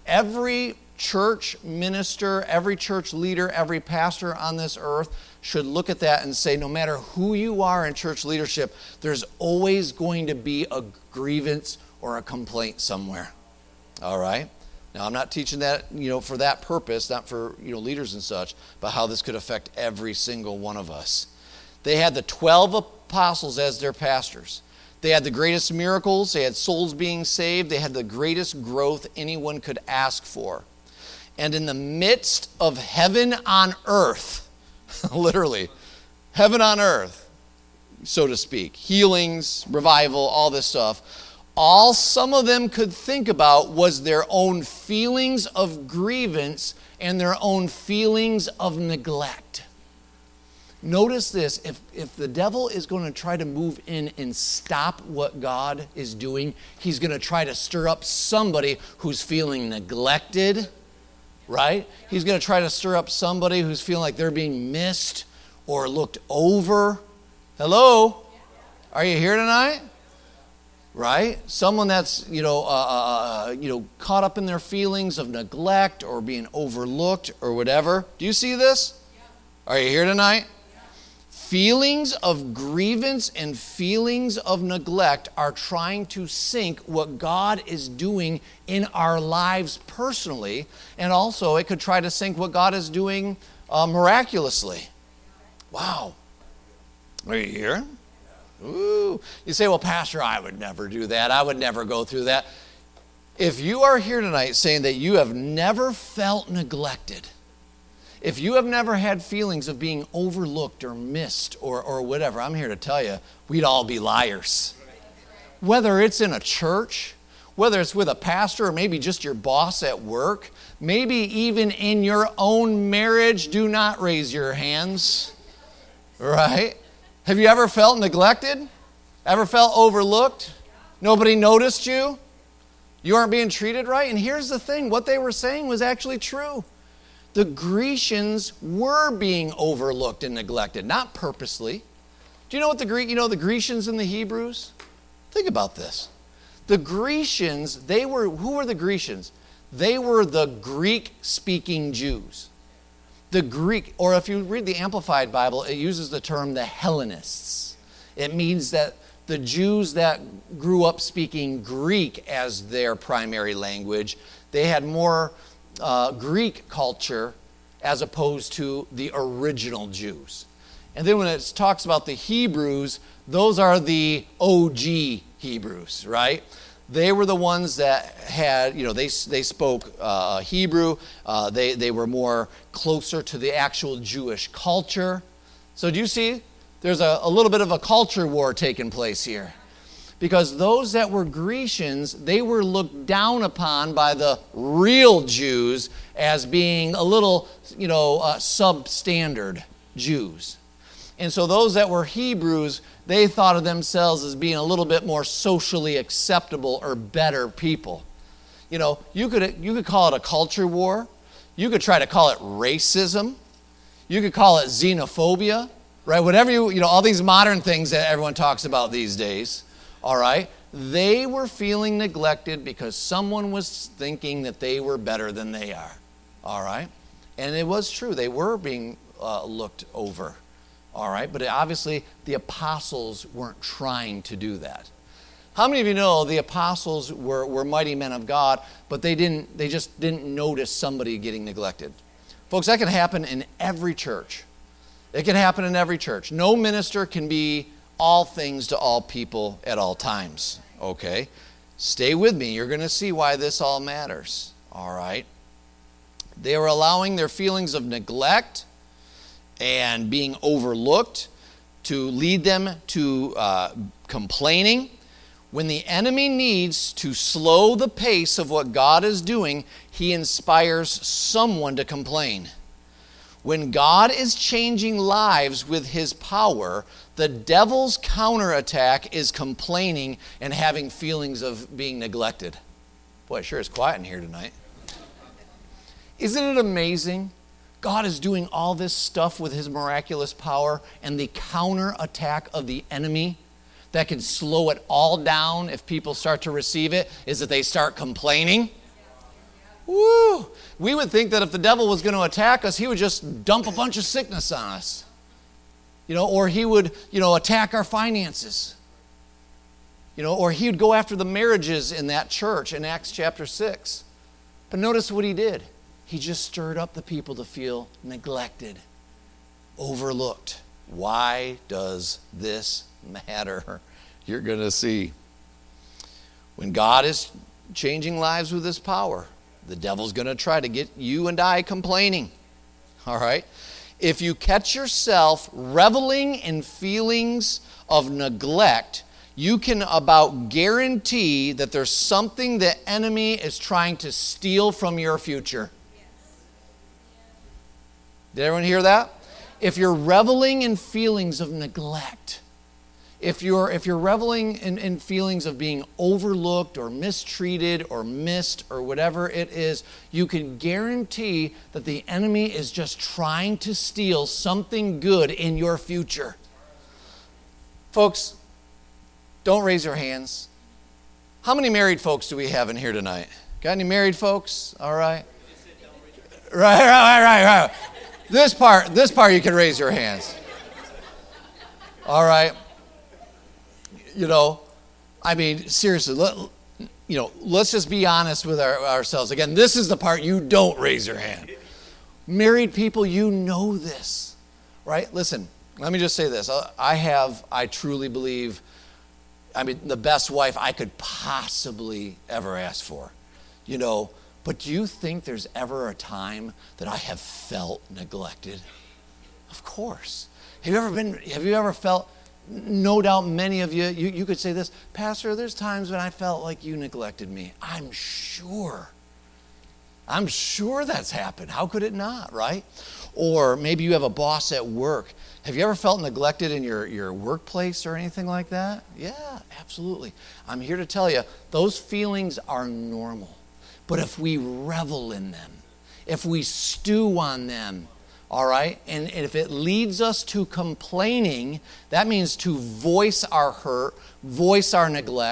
[SPEAKER 2] church minister, every church leader, every pastor on this earth should look at that and say, no matter who you are in church leadership, there's always going to be a grievance or a complaint somewhere. All right? Now, I'm not teaching that, for that purpose, not for, leaders and such, but how this could affect every single one of us. They had the 12 apostles as their pastors. They had the greatest miracles. They had souls being saved. They had the greatest growth anyone could ask for. And in the midst of heaven on earth, literally, heaven on earth, so to speak, healings, revival, all this stuff, all some of them could think about was their own feelings of grievance and their own feelings of neglect. Notice this, if the devil is going to try to move in and stop what God is doing, he's going to try to stir up somebody who's feeling neglected, right? He's going to try to stir up somebody who's feeling like they're being missed or looked over. Hello? Are you here tonight? Right? Someone that's, caught up in their feelings of neglect or being overlooked or whatever. Do you see this? Yeah. Are you here tonight? Yeah. Feelings of grievance and feelings of neglect are trying to sink what God is doing in our lives personally, and also it could try to sink what God is doing miraculously. Wow. Are you here? Ooh. You say, well, Pastor, I would never do that. I would never go through that. If you are here tonight saying that you have never felt neglected, if you have never had feelings of being overlooked or missed or whatever, I'm here to tell you, we'd all be liars. Whether it's in a church, whether it's with a pastor or maybe just your boss at work, maybe even in your own marriage, do not raise your hands, right? Have you ever felt neglected? Ever felt overlooked? Nobody noticed you? You aren't being treated right? And here's the thing, what they were saying was actually true. The Grecians were being overlooked and neglected, not purposely. Do you know what the Grecians and the Hebrews? Think about this. The Grecians, who were the Grecians? They were the Greek-speaking Jews. The Greek, or if you read the Amplified Bible, it uses the term the Hellenists. It means that the Jews that grew up speaking Greek as their primary language, they had more Greek culture as opposed to the original Jews. And then when it talks about the Hebrews, those are the OG Hebrews, right? They were the ones that had, they spoke Hebrew. They were more closer to the actual Jewish culture. So do you see? There's a little bit of a culture war taking place here. Because those that were Grecians, they were looked down upon by the real Jews as being a little, substandard Jews. And so those that were Hebrews, they thought of themselves as being a little bit more socially acceptable or better people. You could call it a culture war. You could try to call it racism. You could call it xenophobia, right? Whatever all these modern things that everyone talks about these days, all right? They were feeling neglected because someone was thinking that they were better than they are, all right? And it was true. They were being looked over. All right, but obviously the apostles weren't trying to do that. How many of you know the apostles were mighty men of God, but they just didn't notice somebody getting neglected? Folks, that can happen in every church. It can happen in every church. No minister can be all things to all people at all times, okay? Stay with me. You're going to see why this all matters, all right? They were allowing their feelings of neglect and being overlooked to lead them to complaining. When the enemy needs to slow the pace of what God is doing, he inspires someone to complain. When God is changing lives with his power, the devil's counterattack is complaining and having feelings of being neglected. Boy, it sure is quiet in here tonight. Isn't it amazing? God is doing all this stuff with his miraculous power, and the counterattack of the enemy that can slow it all down if people start to receive it is that they start complaining. Woo! We would think that if the devil was going to attack us, he would just dump a bunch of sickness on us. Or he would, attack our finances. Or he would go after the marriages in that church in Acts chapter 6. But notice what he did. He just stirred up the people to feel neglected, overlooked. Why does this matter? You're going to see. When God is changing lives with his power, the devil's going to try to get you and I complaining. All right? If you catch yourself reveling in feelings of neglect, you can about guarantee that there's something the enemy is trying to steal from your future. Did everyone hear that? If you're reveling in feelings of neglect, if you're reveling in feelings of being overlooked or mistreated or missed or whatever it is, you can guarantee that the enemy is just trying to steal something good in your future. Folks, don't raise your hands. How many married folks do we have in here tonight? Got any married folks? All right. Right. This part you can raise your hands. All right. Seriously, let's just be honest with ourselves. Again, this is the part you don't raise your hand. Married people, you know this, right? Listen, let me just say this. I truly believe, the best wife I could possibly ever ask for, But do you think there's ever a time that I have felt neglected? Of course. Have you ever felt, no doubt many of you could say this, Pastor, there's times when I felt like you neglected me. I'm sure that's happened. How could it not, right? Or maybe you have a boss at work. Have you ever felt neglected in your workplace or anything like that? Yeah, absolutely. I'm here to tell you, those feelings are normal. But if we revel in them, if we stew on them, all right, and if it leads us to complaining, that means to voice our hurt, voice our neglect,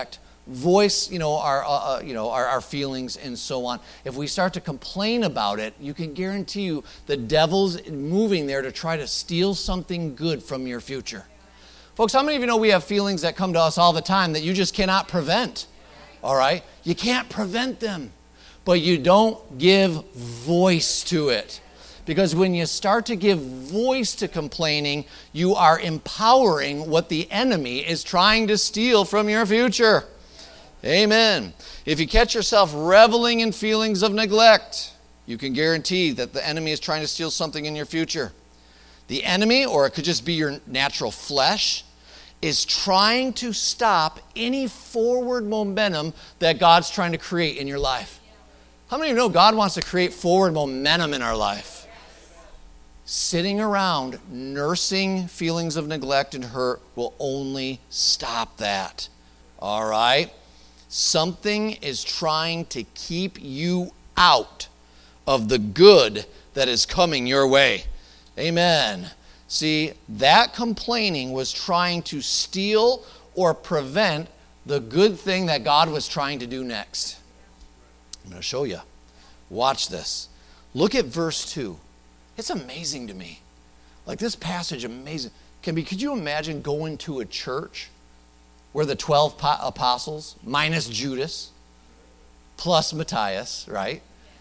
[SPEAKER 2] voice, our feelings and so on, if we start to complain about it, you can guarantee you the devil's moving there to try to steal something good from your future. Folks, how many of you know we have feelings that come to us all the time that you just cannot prevent? All right? You can't prevent them, but you don't give voice to it. Because when you start to give voice to complaining, you are empowering what the enemy is trying to steal from your future. Amen. If you catch yourself reveling in feelings of neglect, you can guarantee that the enemy is trying to steal something in your future. The enemy, or it could just be your natural flesh, is trying to stop any forward momentum that God's trying to create in your life. How many of you know God wants to create forward momentum in our life? Sitting around nursing feelings of neglect and hurt will only stop that. All right? Something is trying to keep you out of the good that is coming your way. Amen. See, that complaining was trying to steal or prevent the good thing that God was trying to do next. I'm going to show you. Watch this. Look at verse 2. It's amazing to me. Like this passage, amazing. Could you imagine going to a church where the 12 apostles, minus Judas, plus Matthias, right?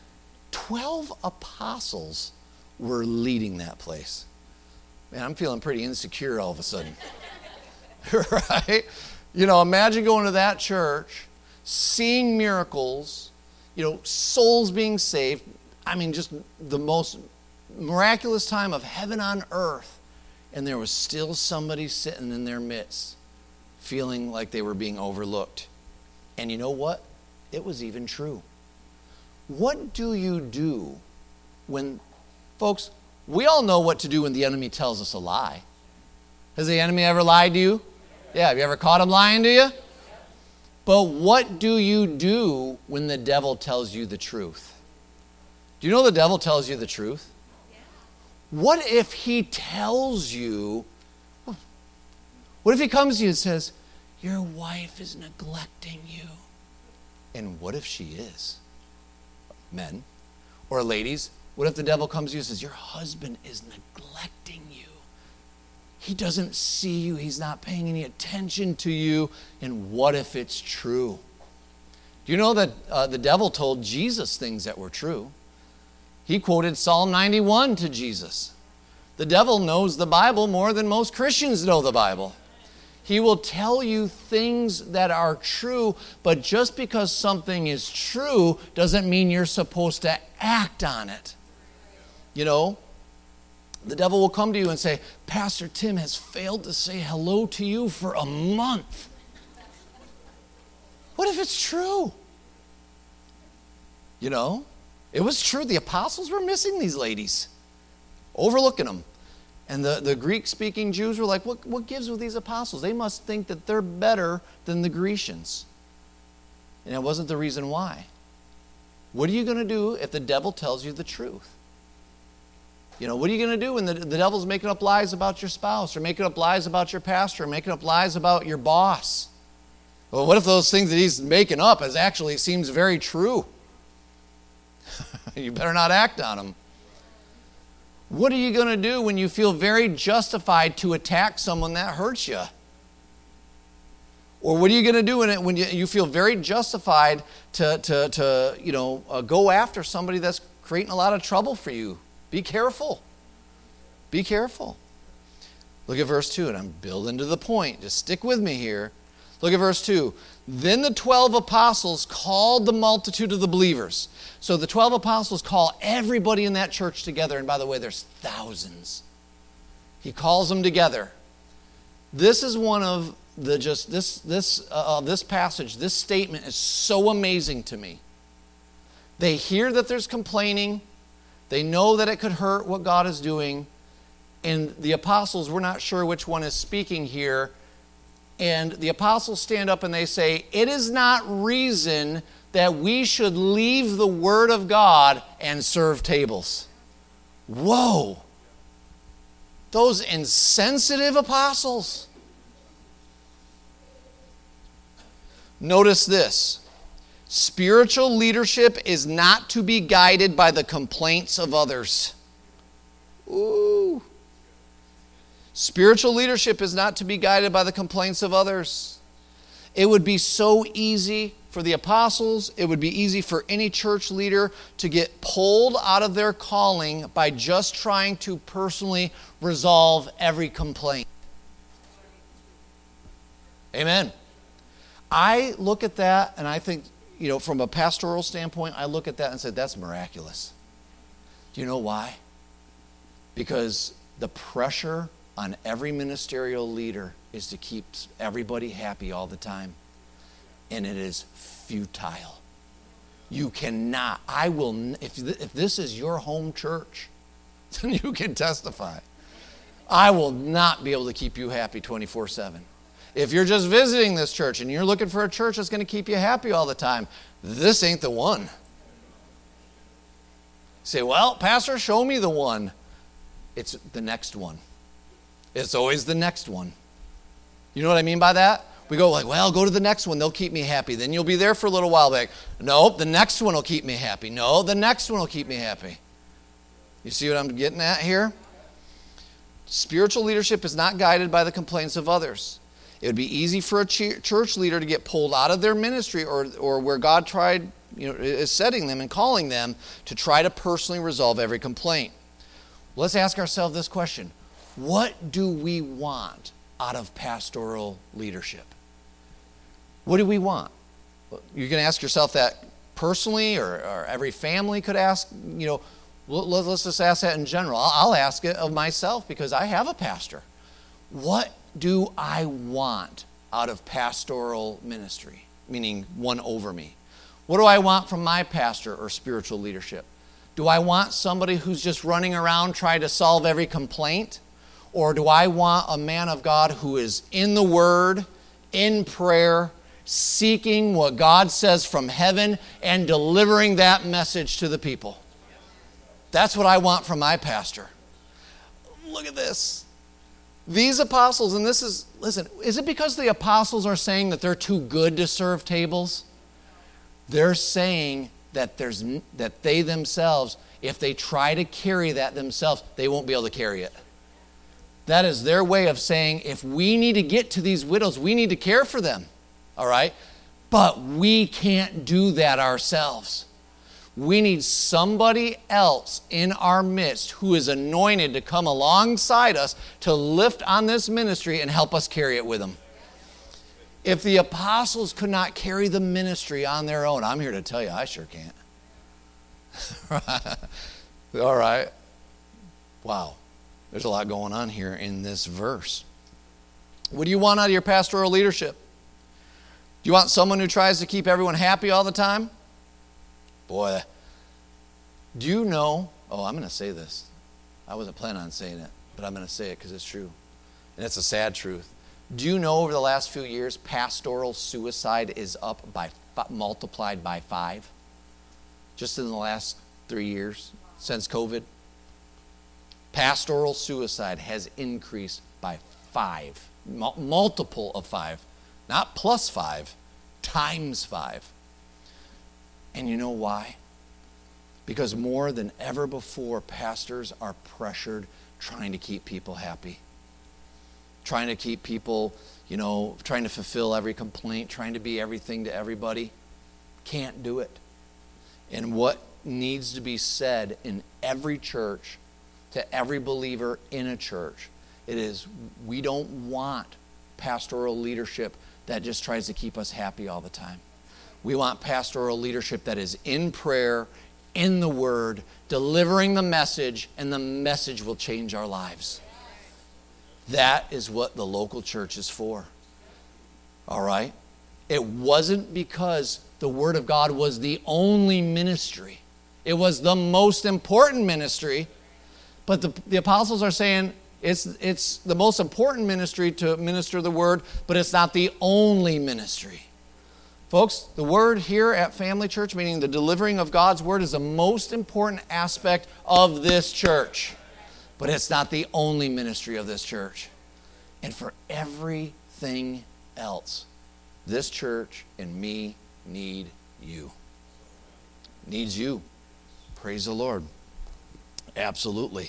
[SPEAKER 2] 12 apostles were leading that place. Man, I'm feeling pretty insecure all of a sudden. Right? Imagine going to that church, seeing miracles, souls being saved. I mean, just the most miraculous time of heaven on earth. And there was still somebody sitting in their midst, feeling like they were being overlooked. And you know what? It was even true. What do you do when, folks, we all know what to do when the enemy tells us a lie. Has the enemy ever lied to you? Yeah, have you ever caught him lying to you? But what do you do when the devil tells you the truth? Do you know the devil tells you the truth? What if he tells you, what if he comes to you and says, your wife is neglecting you? And what if she is? Men or ladies, what if the devil comes to you and says, your husband is neglecting you? He doesn't see you. He's not paying any attention to you. And what if it's true? Do you know that the devil told Jesus things that were true? He quoted Psalm 91 to Jesus. The devil knows the Bible more than most Christians know the Bible. He will tell you things that are true, but just because something is true doesn't mean you're supposed to act on it. The devil will come to you and say, Pastor Tim has failed to say hello to you for a month. What if it's true? It was true. The apostles were missing these ladies, overlooking them. And the Greek-speaking Jews were like, what gives with these apostles? They must think that they're better than the Grecians. And it wasn't the reason why. What are you going to do if the devil tells you the truth? What are you going to do when the devil's making up lies about your spouse, or making up lies about your pastor, or making up lies about your boss? Well, what if those things that he's making up actually seems very true? You better not act on them. What are you going to do when you feel very justified to attack someone that hurts you? Or what are you going to do when you feel very justified to go after somebody that's creating a lot of trouble for you? Be careful. Be careful. Look at verse 2, and I'm building to the point. Just stick with me here. Look at verse 2. Then the 12 apostles called the multitude of the believers. So the 12 apostles call everybody in that church together. And by the way, there's thousands. He calls them together. This is one of this passage, this statement is so amazing to me. They hear that there's complaining. They know that it could hurt what God is doing. And the apostles, we're not sure which one is speaking here. And the apostles stand up and they say, it is not reason that we should leave the word of God and serve tables. Whoa. Those insensitive apostles. Notice this. Spiritual leadership is not to be guided by the complaints of others. Ooh. Spiritual leadership is not to be guided by the complaints of others. It would be so easy for the apostles, it would be easy for any church leader to get pulled out of their calling by just trying to personally resolve every complaint. Amen. I look at that and I think, from a pastoral standpoint, I look at that and say, that's miraculous. Do you know why? Because the pressure on every ministerial leader is to keep everybody happy all the time. And it is futile. You cannot, if this is your home church, then you can testify. I will not be able to keep you happy 24/7. If you're just visiting this church and you're looking for a church that's going to keep you happy all the time, this ain't the one. You say, well, Pastor, show me the one. It's the next one. It's always the next one. You know what I mean by that? We go go to the next one. They'll keep me happy. Then you'll be there for a little while. Nope, the next one will keep me happy. No, the next one will keep me happy. You see what I'm getting at here? Spiritual leadership is not guided by the complaints of others. It would be easy for a church leader to get pulled out of their ministry or where God is setting them and calling them to try to personally resolve every complaint. Let's ask ourselves this question. What do we want out of pastoral leadership? What do we want? You can ask yourself that personally, or every family could ask, let's just ask that in general. I'll ask it of myself because I have a pastor. What do I want out of pastoral ministry? Meaning one over me. What do I want from my pastor or spiritual leadership? Do I want somebody who's just running around trying to solve every complaint? Or do I want a man of God who is in the Word, in prayer, seeking what God says from heaven and delivering that message to the people? That's what I want from my pastor. Look at this. These apostles, and is it because the apostles are saying that they're too good to serve tables? They're saying that they themselves, if they try to carry that themselves, they won't be able to carry it. That is their way of saying, if we need to get to these widows, we need to care for them, all right? But we can't do that ourselves. We need somebody else in our midst who is anointed to come alongside us to lift on this ministry and help us carry it with them. If the apostles could not carry the ministry on their own, I'm here to tell you, I sure can't. All right. Wow. There's a lot going on here in this verse. What do you want out of your pastoral leadership? Do you want someone who tries to keep everyone happy all the time? Boy, do you know, I'm going to say this. I wasn't planning on saying it, but I'm going to say it because it's true. And it's a sad truth. Do you know over the last few years, pastoral suicide is up multiplied by 5? Just in the last 3 years since COVID. Pastoral suicide has increased by 5. Multiple of 5. Not plus 5, times 5. And you know why? Because more than ever before, pastors are pressured trying to keep people happy. Trying to keep people, trying to fulfill every complaint, trying to be everything to everybody. Can't do it. And what needs to be said in every church, to every believer in a church, it is, we don't want pastoral leadership that just tries to keep us happy all the time. We want pastoral leadership that is in prayer, in the Word, delivering the message, and the message will change our lives. That is what the local church is for. All right? It wasn't because the Word of God was the only ministry. It was the most important ministry. But the apostles are saying it's the most important ministry to minister the Word, but it's not the only ministry. Folks, the Word here at Family Church, meaning the delivering of God's Word, is the most important aspect of this church. But it's not the only ministry of this church. And for everything else, This church and me need you. Needs you. Praise the Lord. Absolutely.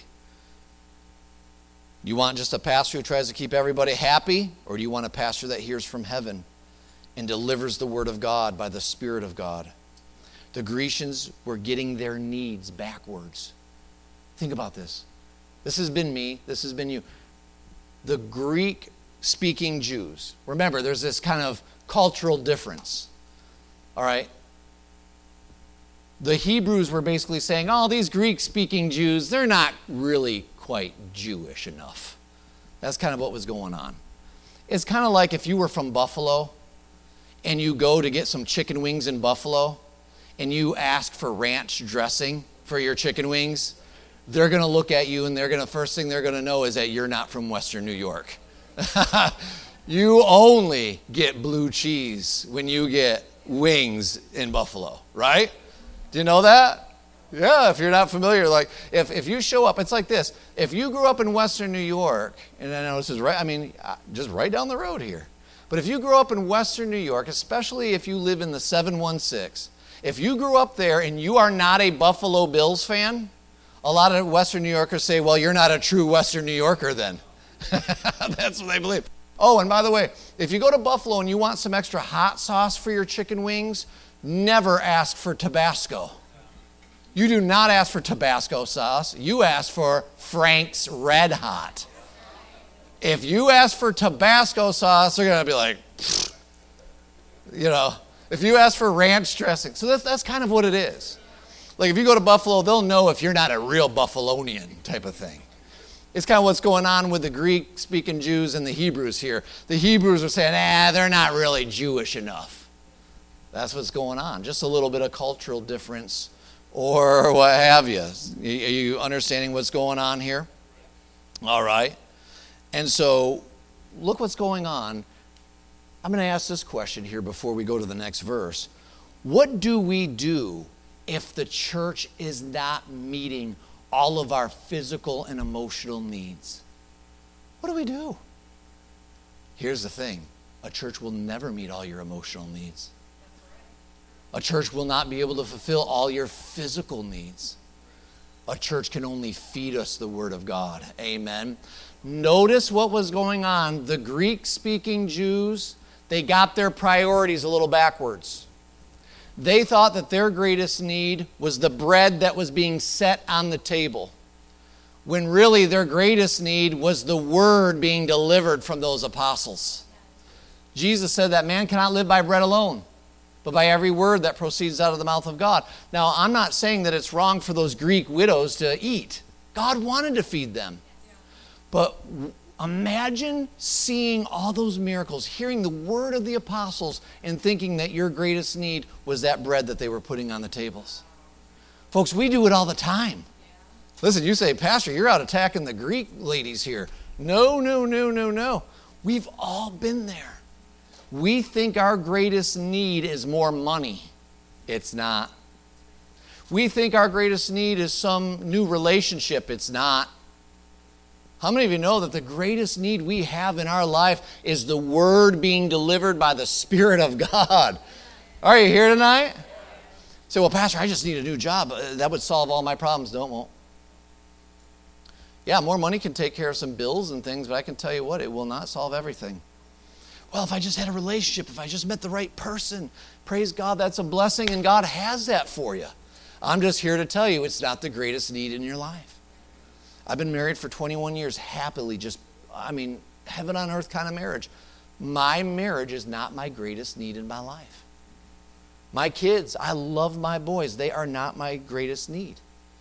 [SPEAKER 2] You want just a pastor who tries to keep everybody happy, or do you want a pastor that hears from heaven and delivers the word of God by the Spirit of God? The Grecians were getting their needs backwards. Think about this. This has been me. This has been you. The Greek-speaking Jews. Remember, there's this kind of cultural difference. All right? The Hebrews were basically saying, oh, these Greek-speaking Jews, they're not really quite Jewish enough. That's kind of what was going on. It's kind of like if you were from Buffalo and you go to get some chicken wings in Buffalo and you ask for ranch dressing for your chicken wings, they're going to look at you and first thing they're going to know is that you're not from Western New York. You only get blue cheese when you get wings in Buffalo, right? Do you know that? Yeah, if you're not familiar, like if you show up, it's like this. If you grew up in Western New York, and I know this is right, just right down the road here. But if you grew up in Western New York, especially if you live in the 716, if you grew up there and you are not a Buffalo Bills fan, a lot of Western New Yorkers say, well, you're not a true Western New Yorker then. That's what they believe. Oh, and by the way, if you go to Buffalo and you want some extra hot sauce for your chicken wings, never ask for Tabasco. You do not ask for Tabasco sauce. You ask for Frank's Red Hot. If you ask for Tabasco sauce, they're going to be like, if you ask for ranch dressing. So that's kind of what it is. Like if you go to Buffalo, they'll know if you're not a real Buffalonian type of thing. It's kind of what's going on with the Greek-speaking Jews and the Hebrews here. The Hebrews are saying, they're not really Jewish enough. That's what's going on. Just a little bit of cultural difference or what have you. Are you understanding what's going on here? All right. And so look what's going on. I'm going to ask this question here before we go to the next verse. What do we do if the church is not meeting all of our physical and emotional needs? What do we do? Here's the thing. A church will never meet all your emotional needs. A church will not be able to fulfill all your physical needs. A church can only feed us the Word of God. Amen. Notice what was going on. The Greek-speaking Jews, they got their priorities a little backwards. They thought that their greatest need was the bread that was being set on the table, when really their greatest need was the Word being delivered from those apostles. Jesus said that man cannot live by bread alone, but by every word that proceeds out of the mouth of God. Now, I'm not saying that it's wrong for those Greek widows to eat. God wanted to feed them. But imagine seeing all those miracles, hearing the word of the apostles, and thinking that your greatest need was that bread that they were putting on the tables. Folks, we do it all the time. Listen, you say, Pastor, you're out attacking the Greek ladies here. No. We've all been there. We think our greatest need is more money. It's not. We think our greatest need is some new relationship. It's not. How many of you know that the greatest need we have in our life is the Word being delivered by the Spirit of God? Are you here tonight? Say, well, Pastor, I just need a new job. That would solve all my problems. No, it won't. Yeah, more money can take care of some bills and things, but I can tell you what, it will not solve everything. Well, if I just had a relationship, if I just met the right person, praise God, that's a blessing, and God has that for you. I'm just here to tell you it's not the greatest need in your life. I've been married for 21 years, happily, heaven on earth kind of marriage. My marriage is not my greatest need in my life. My kids, I love my boys. They are not my greatest need.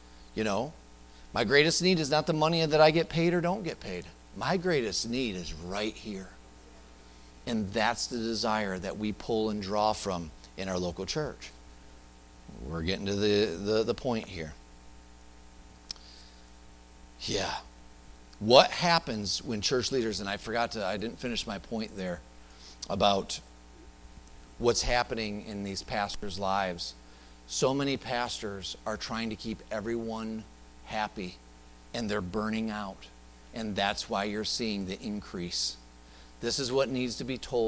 [SPEAKER 2] My greatest need is not the money that I get paid or don't get paid. My greatest need is right here. And that's the desire that we pull and draw from in our local church. We're getting to the point here. Yeah. What happens when church leaders, and I didn't finish my point there about what's happening in these pastors' lives. So many pastors are trying to keep everyone happy, and they're burning out. And that's why you're seeing the increase. This is what needs to be told to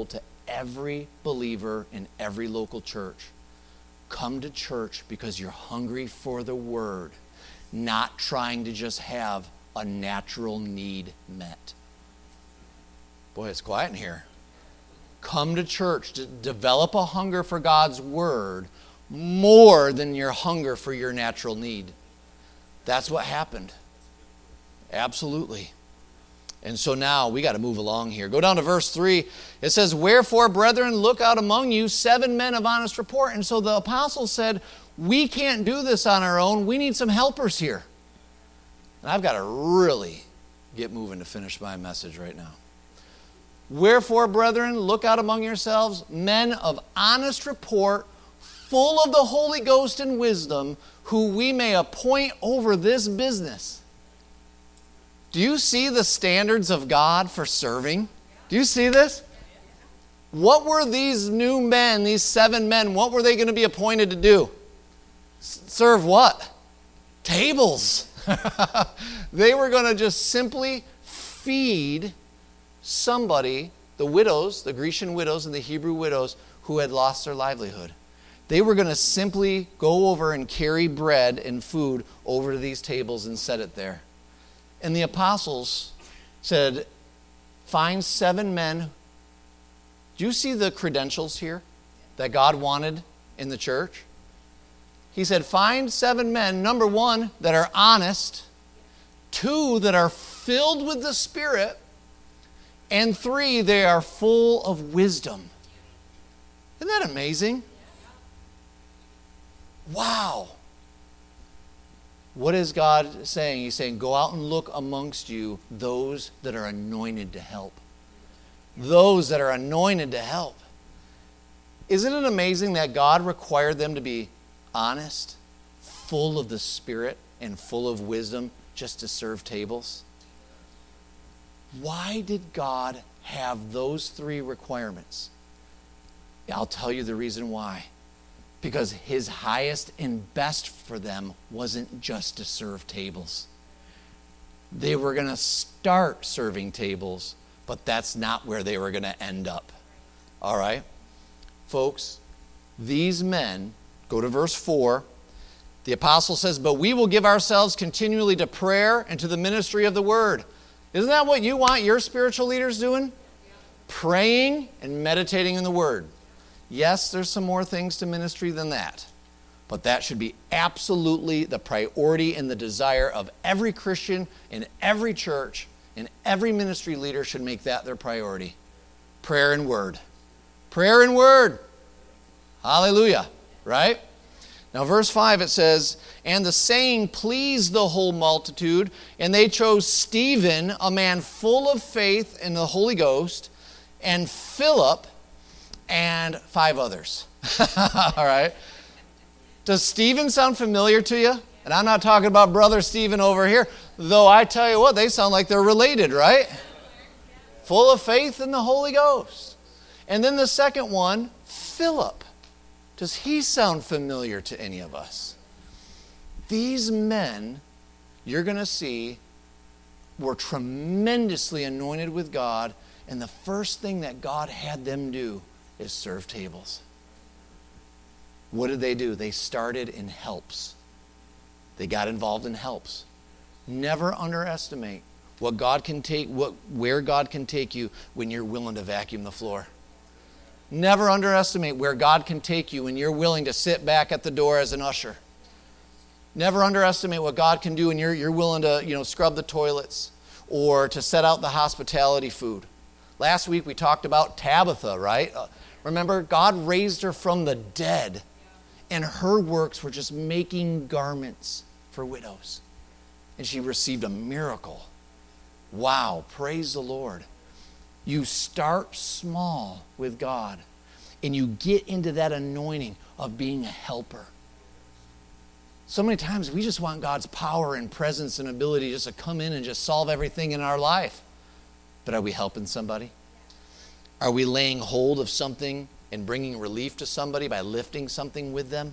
[SPEAKER 2] every believer in every local church. Come to church because you're hungry for the Word, not trying to just have a natural need met. Boy, it's quiet in here. Come to church to develop a hunger for God's Word more than your hunger for your natural need. That's what happened. Absolutely. And so now we got to move along here. Go down to verse 3. It says, "Wherefore, brethren, look out among you 7 men of honest report." And so the apostles said, we can't do this on our own. We need some helpers here. And I've got to really get moving to finish my message right now. "Wherefore, brethren, look out among yourselves men of honest report, full of the Holy Ghost and wisdom, who we may appoint over this business." Do you see the standards of God for serving? Do you see this? What were these new men, these 7 men, what were they going to be appointed to do? Serve what? Tables. They were going to just simply feed somebody, the widows, the Grecian widows and the Hebrew widows who had lost their livelihood. They were going to simply go over and carry bread and food over to these tables and set it there. And the apostles said, find 7 men. Do you see the credentials here that God wanted in the church? He said, find 7 men, number 1, that are honest, 2, that are filled with the Spirit, and 3, they are full of wisdom. Isn't that amazing? Wow. What is God saying? He's saying, go out and look amongst you those that are anointed to help. Those that are anointed to help. Isn't it amazing that God required them to be honest, full of the Spirit, and full of wisdom just to serve tables? Why did God have those 3 requirements? I'll tell you the reason why. Because His highest and best for them wasn't just to serve tables. They were going to start serving tables, but that's not where they were going to end up. All right? Folks, these men, go to verse 4. The apostle says, "But we will give ourselves continually to prayer and to the ministry of the word." Isn't that what you want your spiritual leaders doing? Praying and meditating in the word. Yes, there's some more things to ministry than that. But that should be absolutely the priority and the desire of every Christian in every church, and every ministry leader should make that their priority. Prayer and word. Prayer and word. Hallelujah. Right? Now verse 5 it says, "And the saying pleased the whole multitude, and they chose Stephen, a man full of faith in the Holy Ghost, and Philip, and 5 others." All right. Does Stephen sound familiar to you? And I'm not talking about brother Stephen over here, though I tell you what, they sound like they're related, right? Full of faith in the Holy Ghost. And then the second one, Philip. Does he sound familiar to any of us? These men, you're going to see, were tremendously anointed with God, and the first thing that God had them do is serve tables. What did they do? They started in helps. They got involved in helps. Never underestimate what God can take, where God can take you when you're willing to vacuum the floor. Never underestimate where God can take you when you're willing to sit back at the door as an usher. Never underestimate what God can do when you're willing to, scrub the toilets or to set out the hospitality food. Last week we talked about Tabitha, right? Remember, God raised her from the dead, and her works were just making garments for widows. And she received a miracle. Wow, praise the Lord. You start small with God, and you get into that anointing of being a helper. So many times we just want God's power and presence and ability just to come in and just solve everything in our life. But are we helping somebody? Are we laying hold of something and bringing relief to somebody by lifting something with them?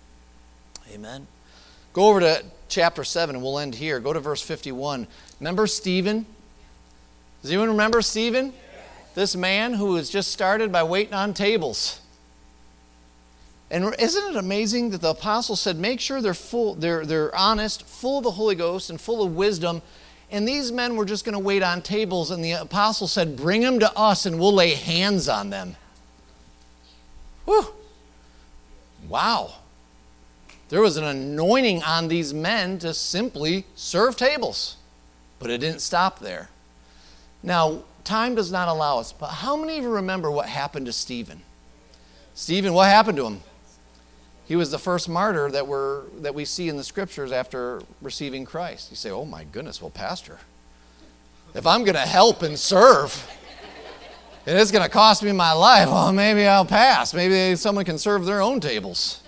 [SPEAKER 2] Amen. Go over to chapter 7 and we'll end here. Go to verse 51. Remember Stephen? Does anyone remember Stephen? This man who has just started by waiting on tables. And isn't it amazing that the apostle said, make sure they're full, they're honest, full of the Holy Ghost and full of wisdom. And these men were just going to wait on tables. And the apostle said, bring them to us and we'll lay hands on them. Whew. Wow. There was an anointing on these men to simply serve tables. But it didn't stop there. Now, time does not allow us. But how many of you remember what happened to Stephen? Stephen, what happened to him? He was the first martyr that we see in the scriptures after receiving Christ. You say, oh my goodness, well, pastor, if I'm going to help and serve, and it's going to cost me my life, well, maybe I'll pass. Maybe someone can serve their own tables.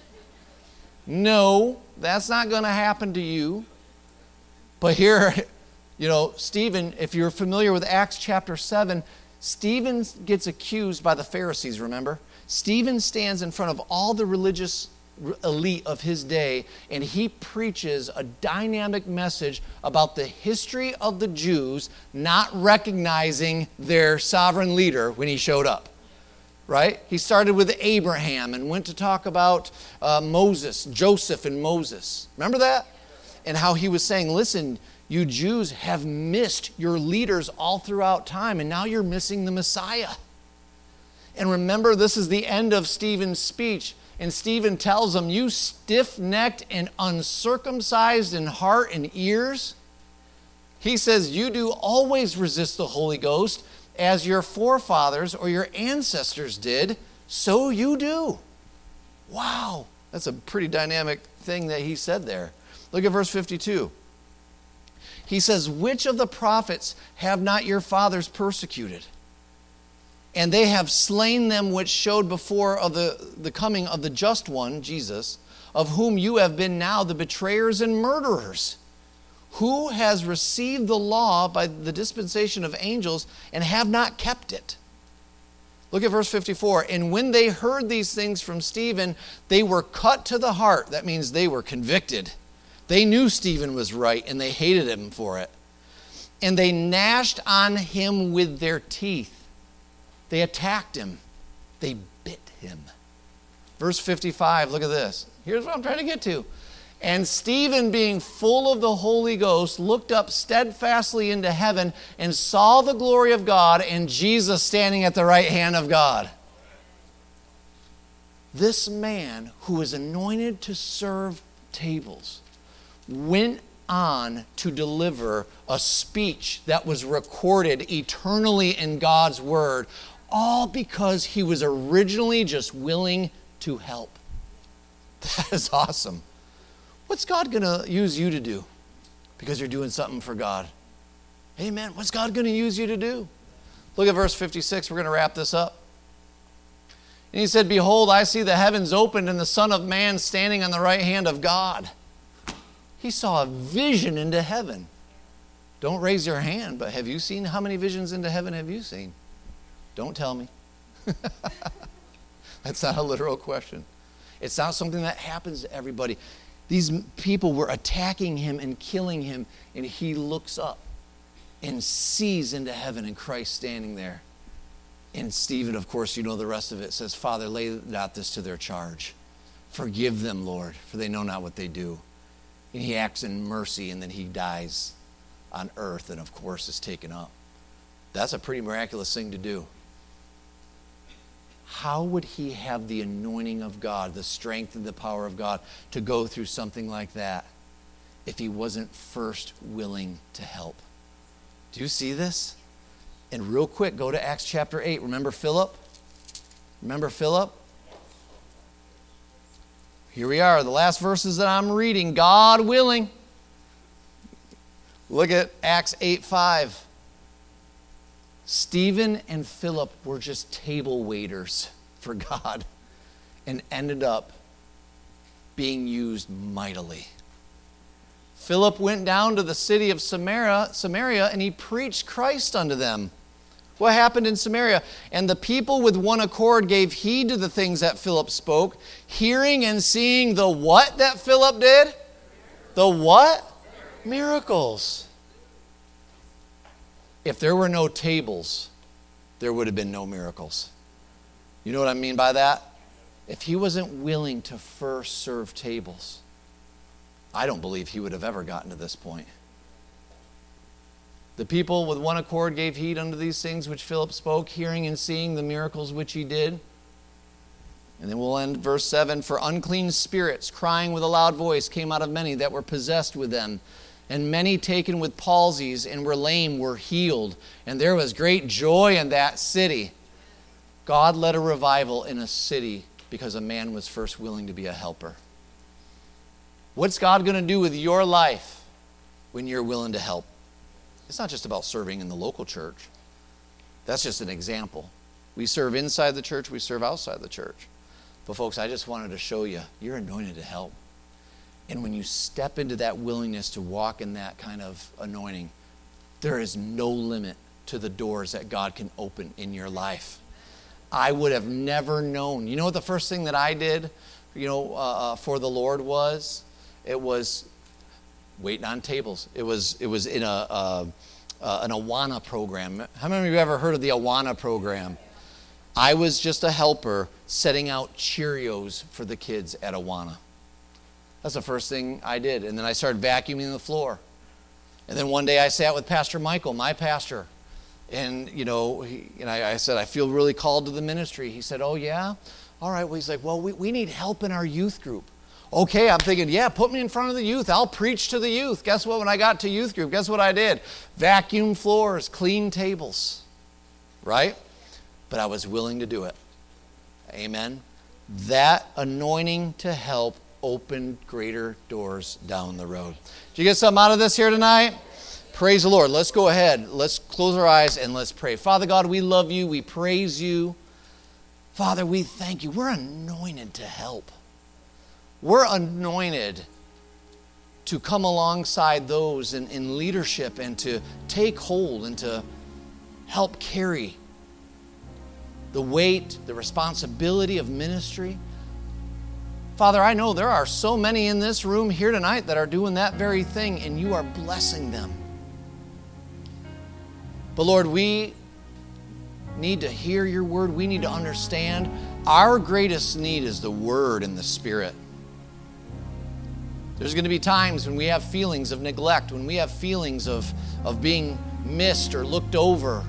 [SPEAKER 2] No, that's not going to happen to you. But here, Stephen, if you're familiar with Acts chapter 7, Stephen gets accused by the Pharisees, remember? Stephen stands in front of all the religious elite of his day, and he preaches a dynamic message about the history of the Jews not recognizing their sovereign leader when he showed up. Right? He started with Abraham and went to talk about Moses, Joseph and Moses. Remember that? And how he was saying, listen, you Jews have missed your leaders all throughout time, and now you're missing the Messiah. And remember, this is the end of Stephen's speech. And Stephen tells them, you stiff-necked and uncircumcised in heart and ears. He says, you do always resist the Holy Ghost, as your forefathers or your ancestors did, so you do. Wow, that's a pretty dynamic thing that he said there. Look at verse 52. He says, which of the prophets have not your fathers persecuted? And they have slain them which showed before of the coming of the just one, Jesus, of whom you have been now the betrayers and murderers, who has received the law by the dispensation of angels and have not kept it. Look at verse 54. And when they heard these things from Stephen, they were cut to the heart. That means they were convicted. They knew Stephen was right and they hated him for it. And they gnashed on him with their teeth. They attacked him. They bit him. Verse 55, look at this. Here's what I'm trying to get to. And Stephen, being full of the Holy Ghost, looked up steadfastly into heaven and saw the glory of God and Jesus standing at the right hand of God. This man who was anointed to serve tables went on to deliver a speech that was recorded eternally in God's Word, all because he was originally just willing to help. That is awesome. What's God going to use you to do because you're doing something for God? Amen. What's God going to use you to do? Look at verse 56. We're going to wrap this up. And he said, behold, I see the heavens opened and the Son of Man standing on the right hand of God. He saw a vision into heaven. Don't raise your hand, but have you seen, how many visions into heaven have you seen? Don't tell me. That's not a literal question. It's not something that happens to everybody. These people were attacking him and killing him, and he looks up and sees into heaven and Christ standing there. And Stephen, of course, you know the rest of it, says, Father, lay not this to their charge. Forgive them, Lord, for they know not what they do. And he acts in mercy, and then he dies on earth and, of course, is taken up. That's a pretty miraculous thing to do. How would he have the anointing of God, the strength and the power of God to go through something like that if he wasn't first willing to help? Do you see this? And real quick, go to Acts chapter 8. Remember Philip? Remember Philip? Here we are, the last verses that I'm reading. God willing. Look at Acts 8:5. Stephen and Philip were just table waiters for God and ended up being used mightily. Philip went down to the city of Samaria, and he preached Christ unto them. What happened in Samaria? And the people with one accord gave heed to the things that Philip spoke, hearing and seeing the what that Philip did? The what? Miracles. If there were no tables, there would have been no miracles. You know what I mean by that? If he wasn't willing to first serve tables, I don't believe he would have ever gotten to this point. The people with one accord gave heed unto these things which Philip spoke, hearing and seeing the miracles which he did. And then we'll end verse 7. For unclean spirits, crying with a loud voice, came out of many that were possessed with them. And many taken with palsies and were lame were healed. And there was great joy in that city. God led a revival in a city because a man was first willing to be a helper. What's God going to do with your life when you're willing to help? It's not just about serving in the local church. That's just an example. We serve inside the church, we serve outside the church. But folks, I just wanted to show you, you're anointed to help. And when you step into that willingness to walk in that kind of anointing, there is no limit to the doors that God can open in your life. I would have never known. You know what the first thing that I did, for the Lord was? It was waiting on tables. It was in an Awana program. How many of you ever heard of the Awana program? I was just a helper setting out Cheerios for the kids at Awana. That's the first thing I did. And then I started vacuuming the floor. And then one day I sat with Pastor Michael, my pastor. And, I said, I feel really called to the ministry. He said, oh, yeah? All right. Well, he's like, well, we need help in our youth group. Okay, I'm thinking, yeah, put me in front of the youth. I'll preach to the youth. Guess what? When I got to youth group, guess what I did? Vacuum floors, clean tables. Right? But I was willing to do it. Amen. That anointing to help opened greater doors down the road. Did you get something out of this here tonight? Praise the Lord. Let's go ahead. Let's close our eyes and let's pray. Father God, we love you. We praise you. Father, we thank you. We're anointed to help. We're anointed to come alongside those in leadership and to take hold and to help carry the weight, the responsibility of ministry. Father, I know there are so many in this room here tonight that are doing that very thing, and you are blessing them. But Lord, we need to hear your word. We need to understand our greatest need is the word and the Spirit. There's going to be times when we have feelings of neglect, when we have feelings of being missed or looked over.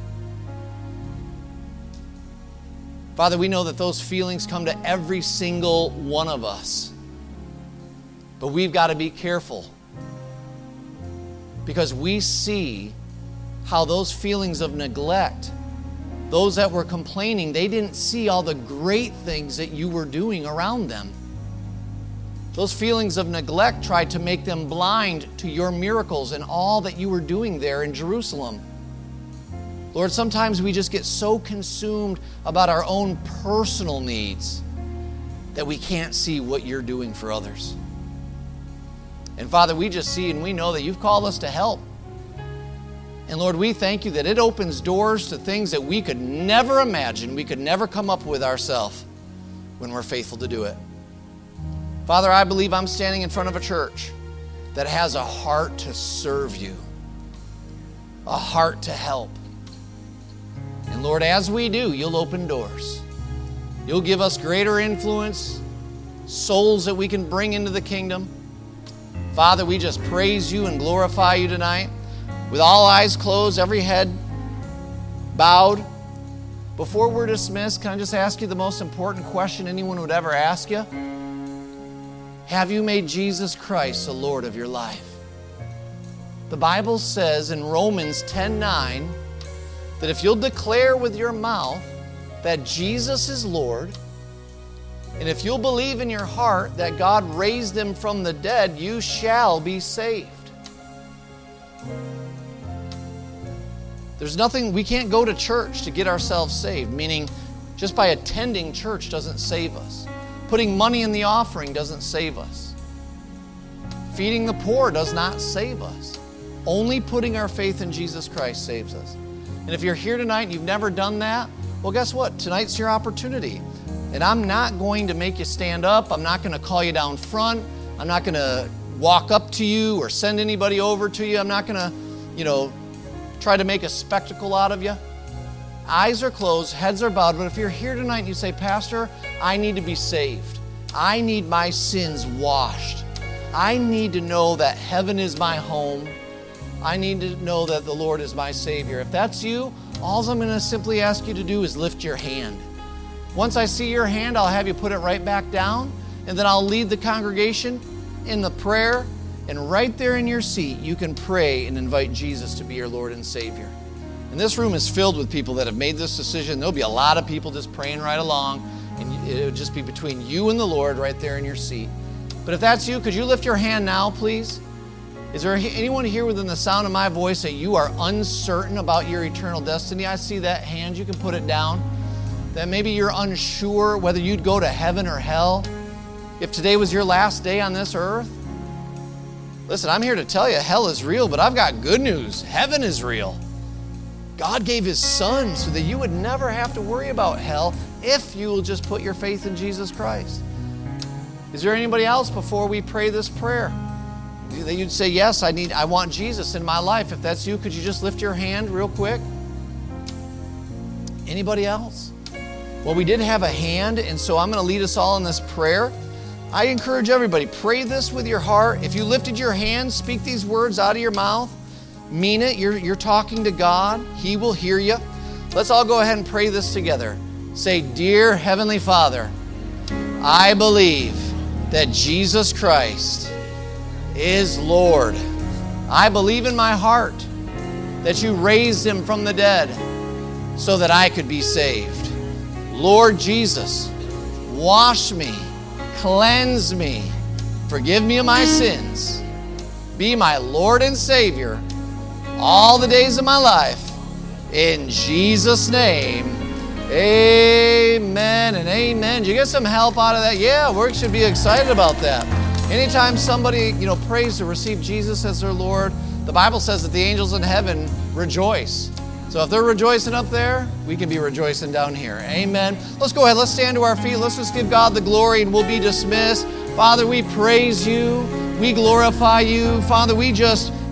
[SPEAKER 2] Father, we know that those feelings come to every single one of us. But we've got to be careful because we see how those feelings of neglect, those that were complaining, they didn't see all the great things that you were doing around them. Those feelings of neglect tried to make them blind to your miracles and all that you were doing there in Jerusalem. Lord, sometimes we just get so consumed about our own personal needs that we can't see what you're doing for others. And Father, we just see and we know that you've called us to help. And Lord, we thank you that it opens doors to things that we could never imagine, we could never come up with ourselves when we're faithful to do it. Father, I believe I'm standing in front of a church that has a heart to serve you, a heart to help. And Lord, as we do, you'll open doors. You'll give us greater influence, souls that we can bring into the kingdom. Father, we just praise you and glorify you tonight. With all eyes closed, every head bowed. Before we're dismissed, can I just ask you the most important question anyone would ever ask you? Have you made Jesus Christ the Lord of your life? The Bible says in Romans 10:9 that if you'll declare with your mouth that Jesus is Lord, and if you'll believe in your heart that God raised him from the dead, you shall be saved. There's nothing, we can't go to church to get ourselves saved, meaning just by attending church doesn't save us. Putting money in the offering doesn't save us. Feeding the poor does not save us. Only putting our faith in Jesus Christ saves us. And if you're here tonight and you've never done that, well, guess what? Tonight's your opportunity. And I'm not going to make you stand up. I'm not going to call you down front. I'm not going to walk up to you or send anybody over to you. I'm not going to, try to make a spectacle out of you. eyes are closed, heads are bowed, but if you're here tonight and you say, Pastor, I need to be saved. I need my sins washed. I need to know that heaven is my home. I need to know that the Lord is my Savior. If that's you, all I'm going to simply ask you to do is lift your hand. Once I see your hand, I'll have you put it right back down, and then I'll lead the congregation in the prayer, and right there in your seat, you can pray and invite Jesus to be your Lord and Savior. And this room is filled with people that have made this decision. There'll be a lot of people just praying right along, and it'll just be between you and the Lord right there in your seat. But if that's you, could you lift your hand now, please? Is there anyone here within the sound of my voice that you are uncertain about your eternal destiny? I see that hand. You can put it down. That maybe you're unsure whether you'd go to heaven or hell. If today was your last day on this earth. Listen, I'm here to tell you, hell is real, but I've got good news. Heaven is real. God gave His Son so that you would never have to worry about hell if you will just put your faith in Jesus Christ. Is there anybody else before we pray this prayer that you'd say, yes, I want Jesus in my life? If that's you, could you just lift your hand real quick? Anybody else? Well, we did have a hand, and so I'm going to lead us all in this prayer. I encourage everybody, pray this with your heart. If you lifted your hand, speak these words out of your mouth. Mean it. You're talking to God. He will hear you. Let's all go ahead and pray this together. Say, Dear Heavenly Father, I believe that Jesus Christ is Lord. I believe in my heart that you raised Him from the dead so that I could be saved. Lord Jesus, wash me, cleanse me, forgive me of my sins, be my Lord and Savior all the days of my life. In Jesus' name, amen and amen. Did you get some help out of that? Yeah, we should be excited about that. Anytime somebody, prays to receive Jesus as their Lord, the Bible says that the angels in heaven rejoice. So if they're rejoicing up there, we can be rejoicing down here. Amen. Let's go ahead. Let's stand to our feet. Let's just give God the glory and we'll be dismissed. Father, we praise you. We glorify you. Father, we just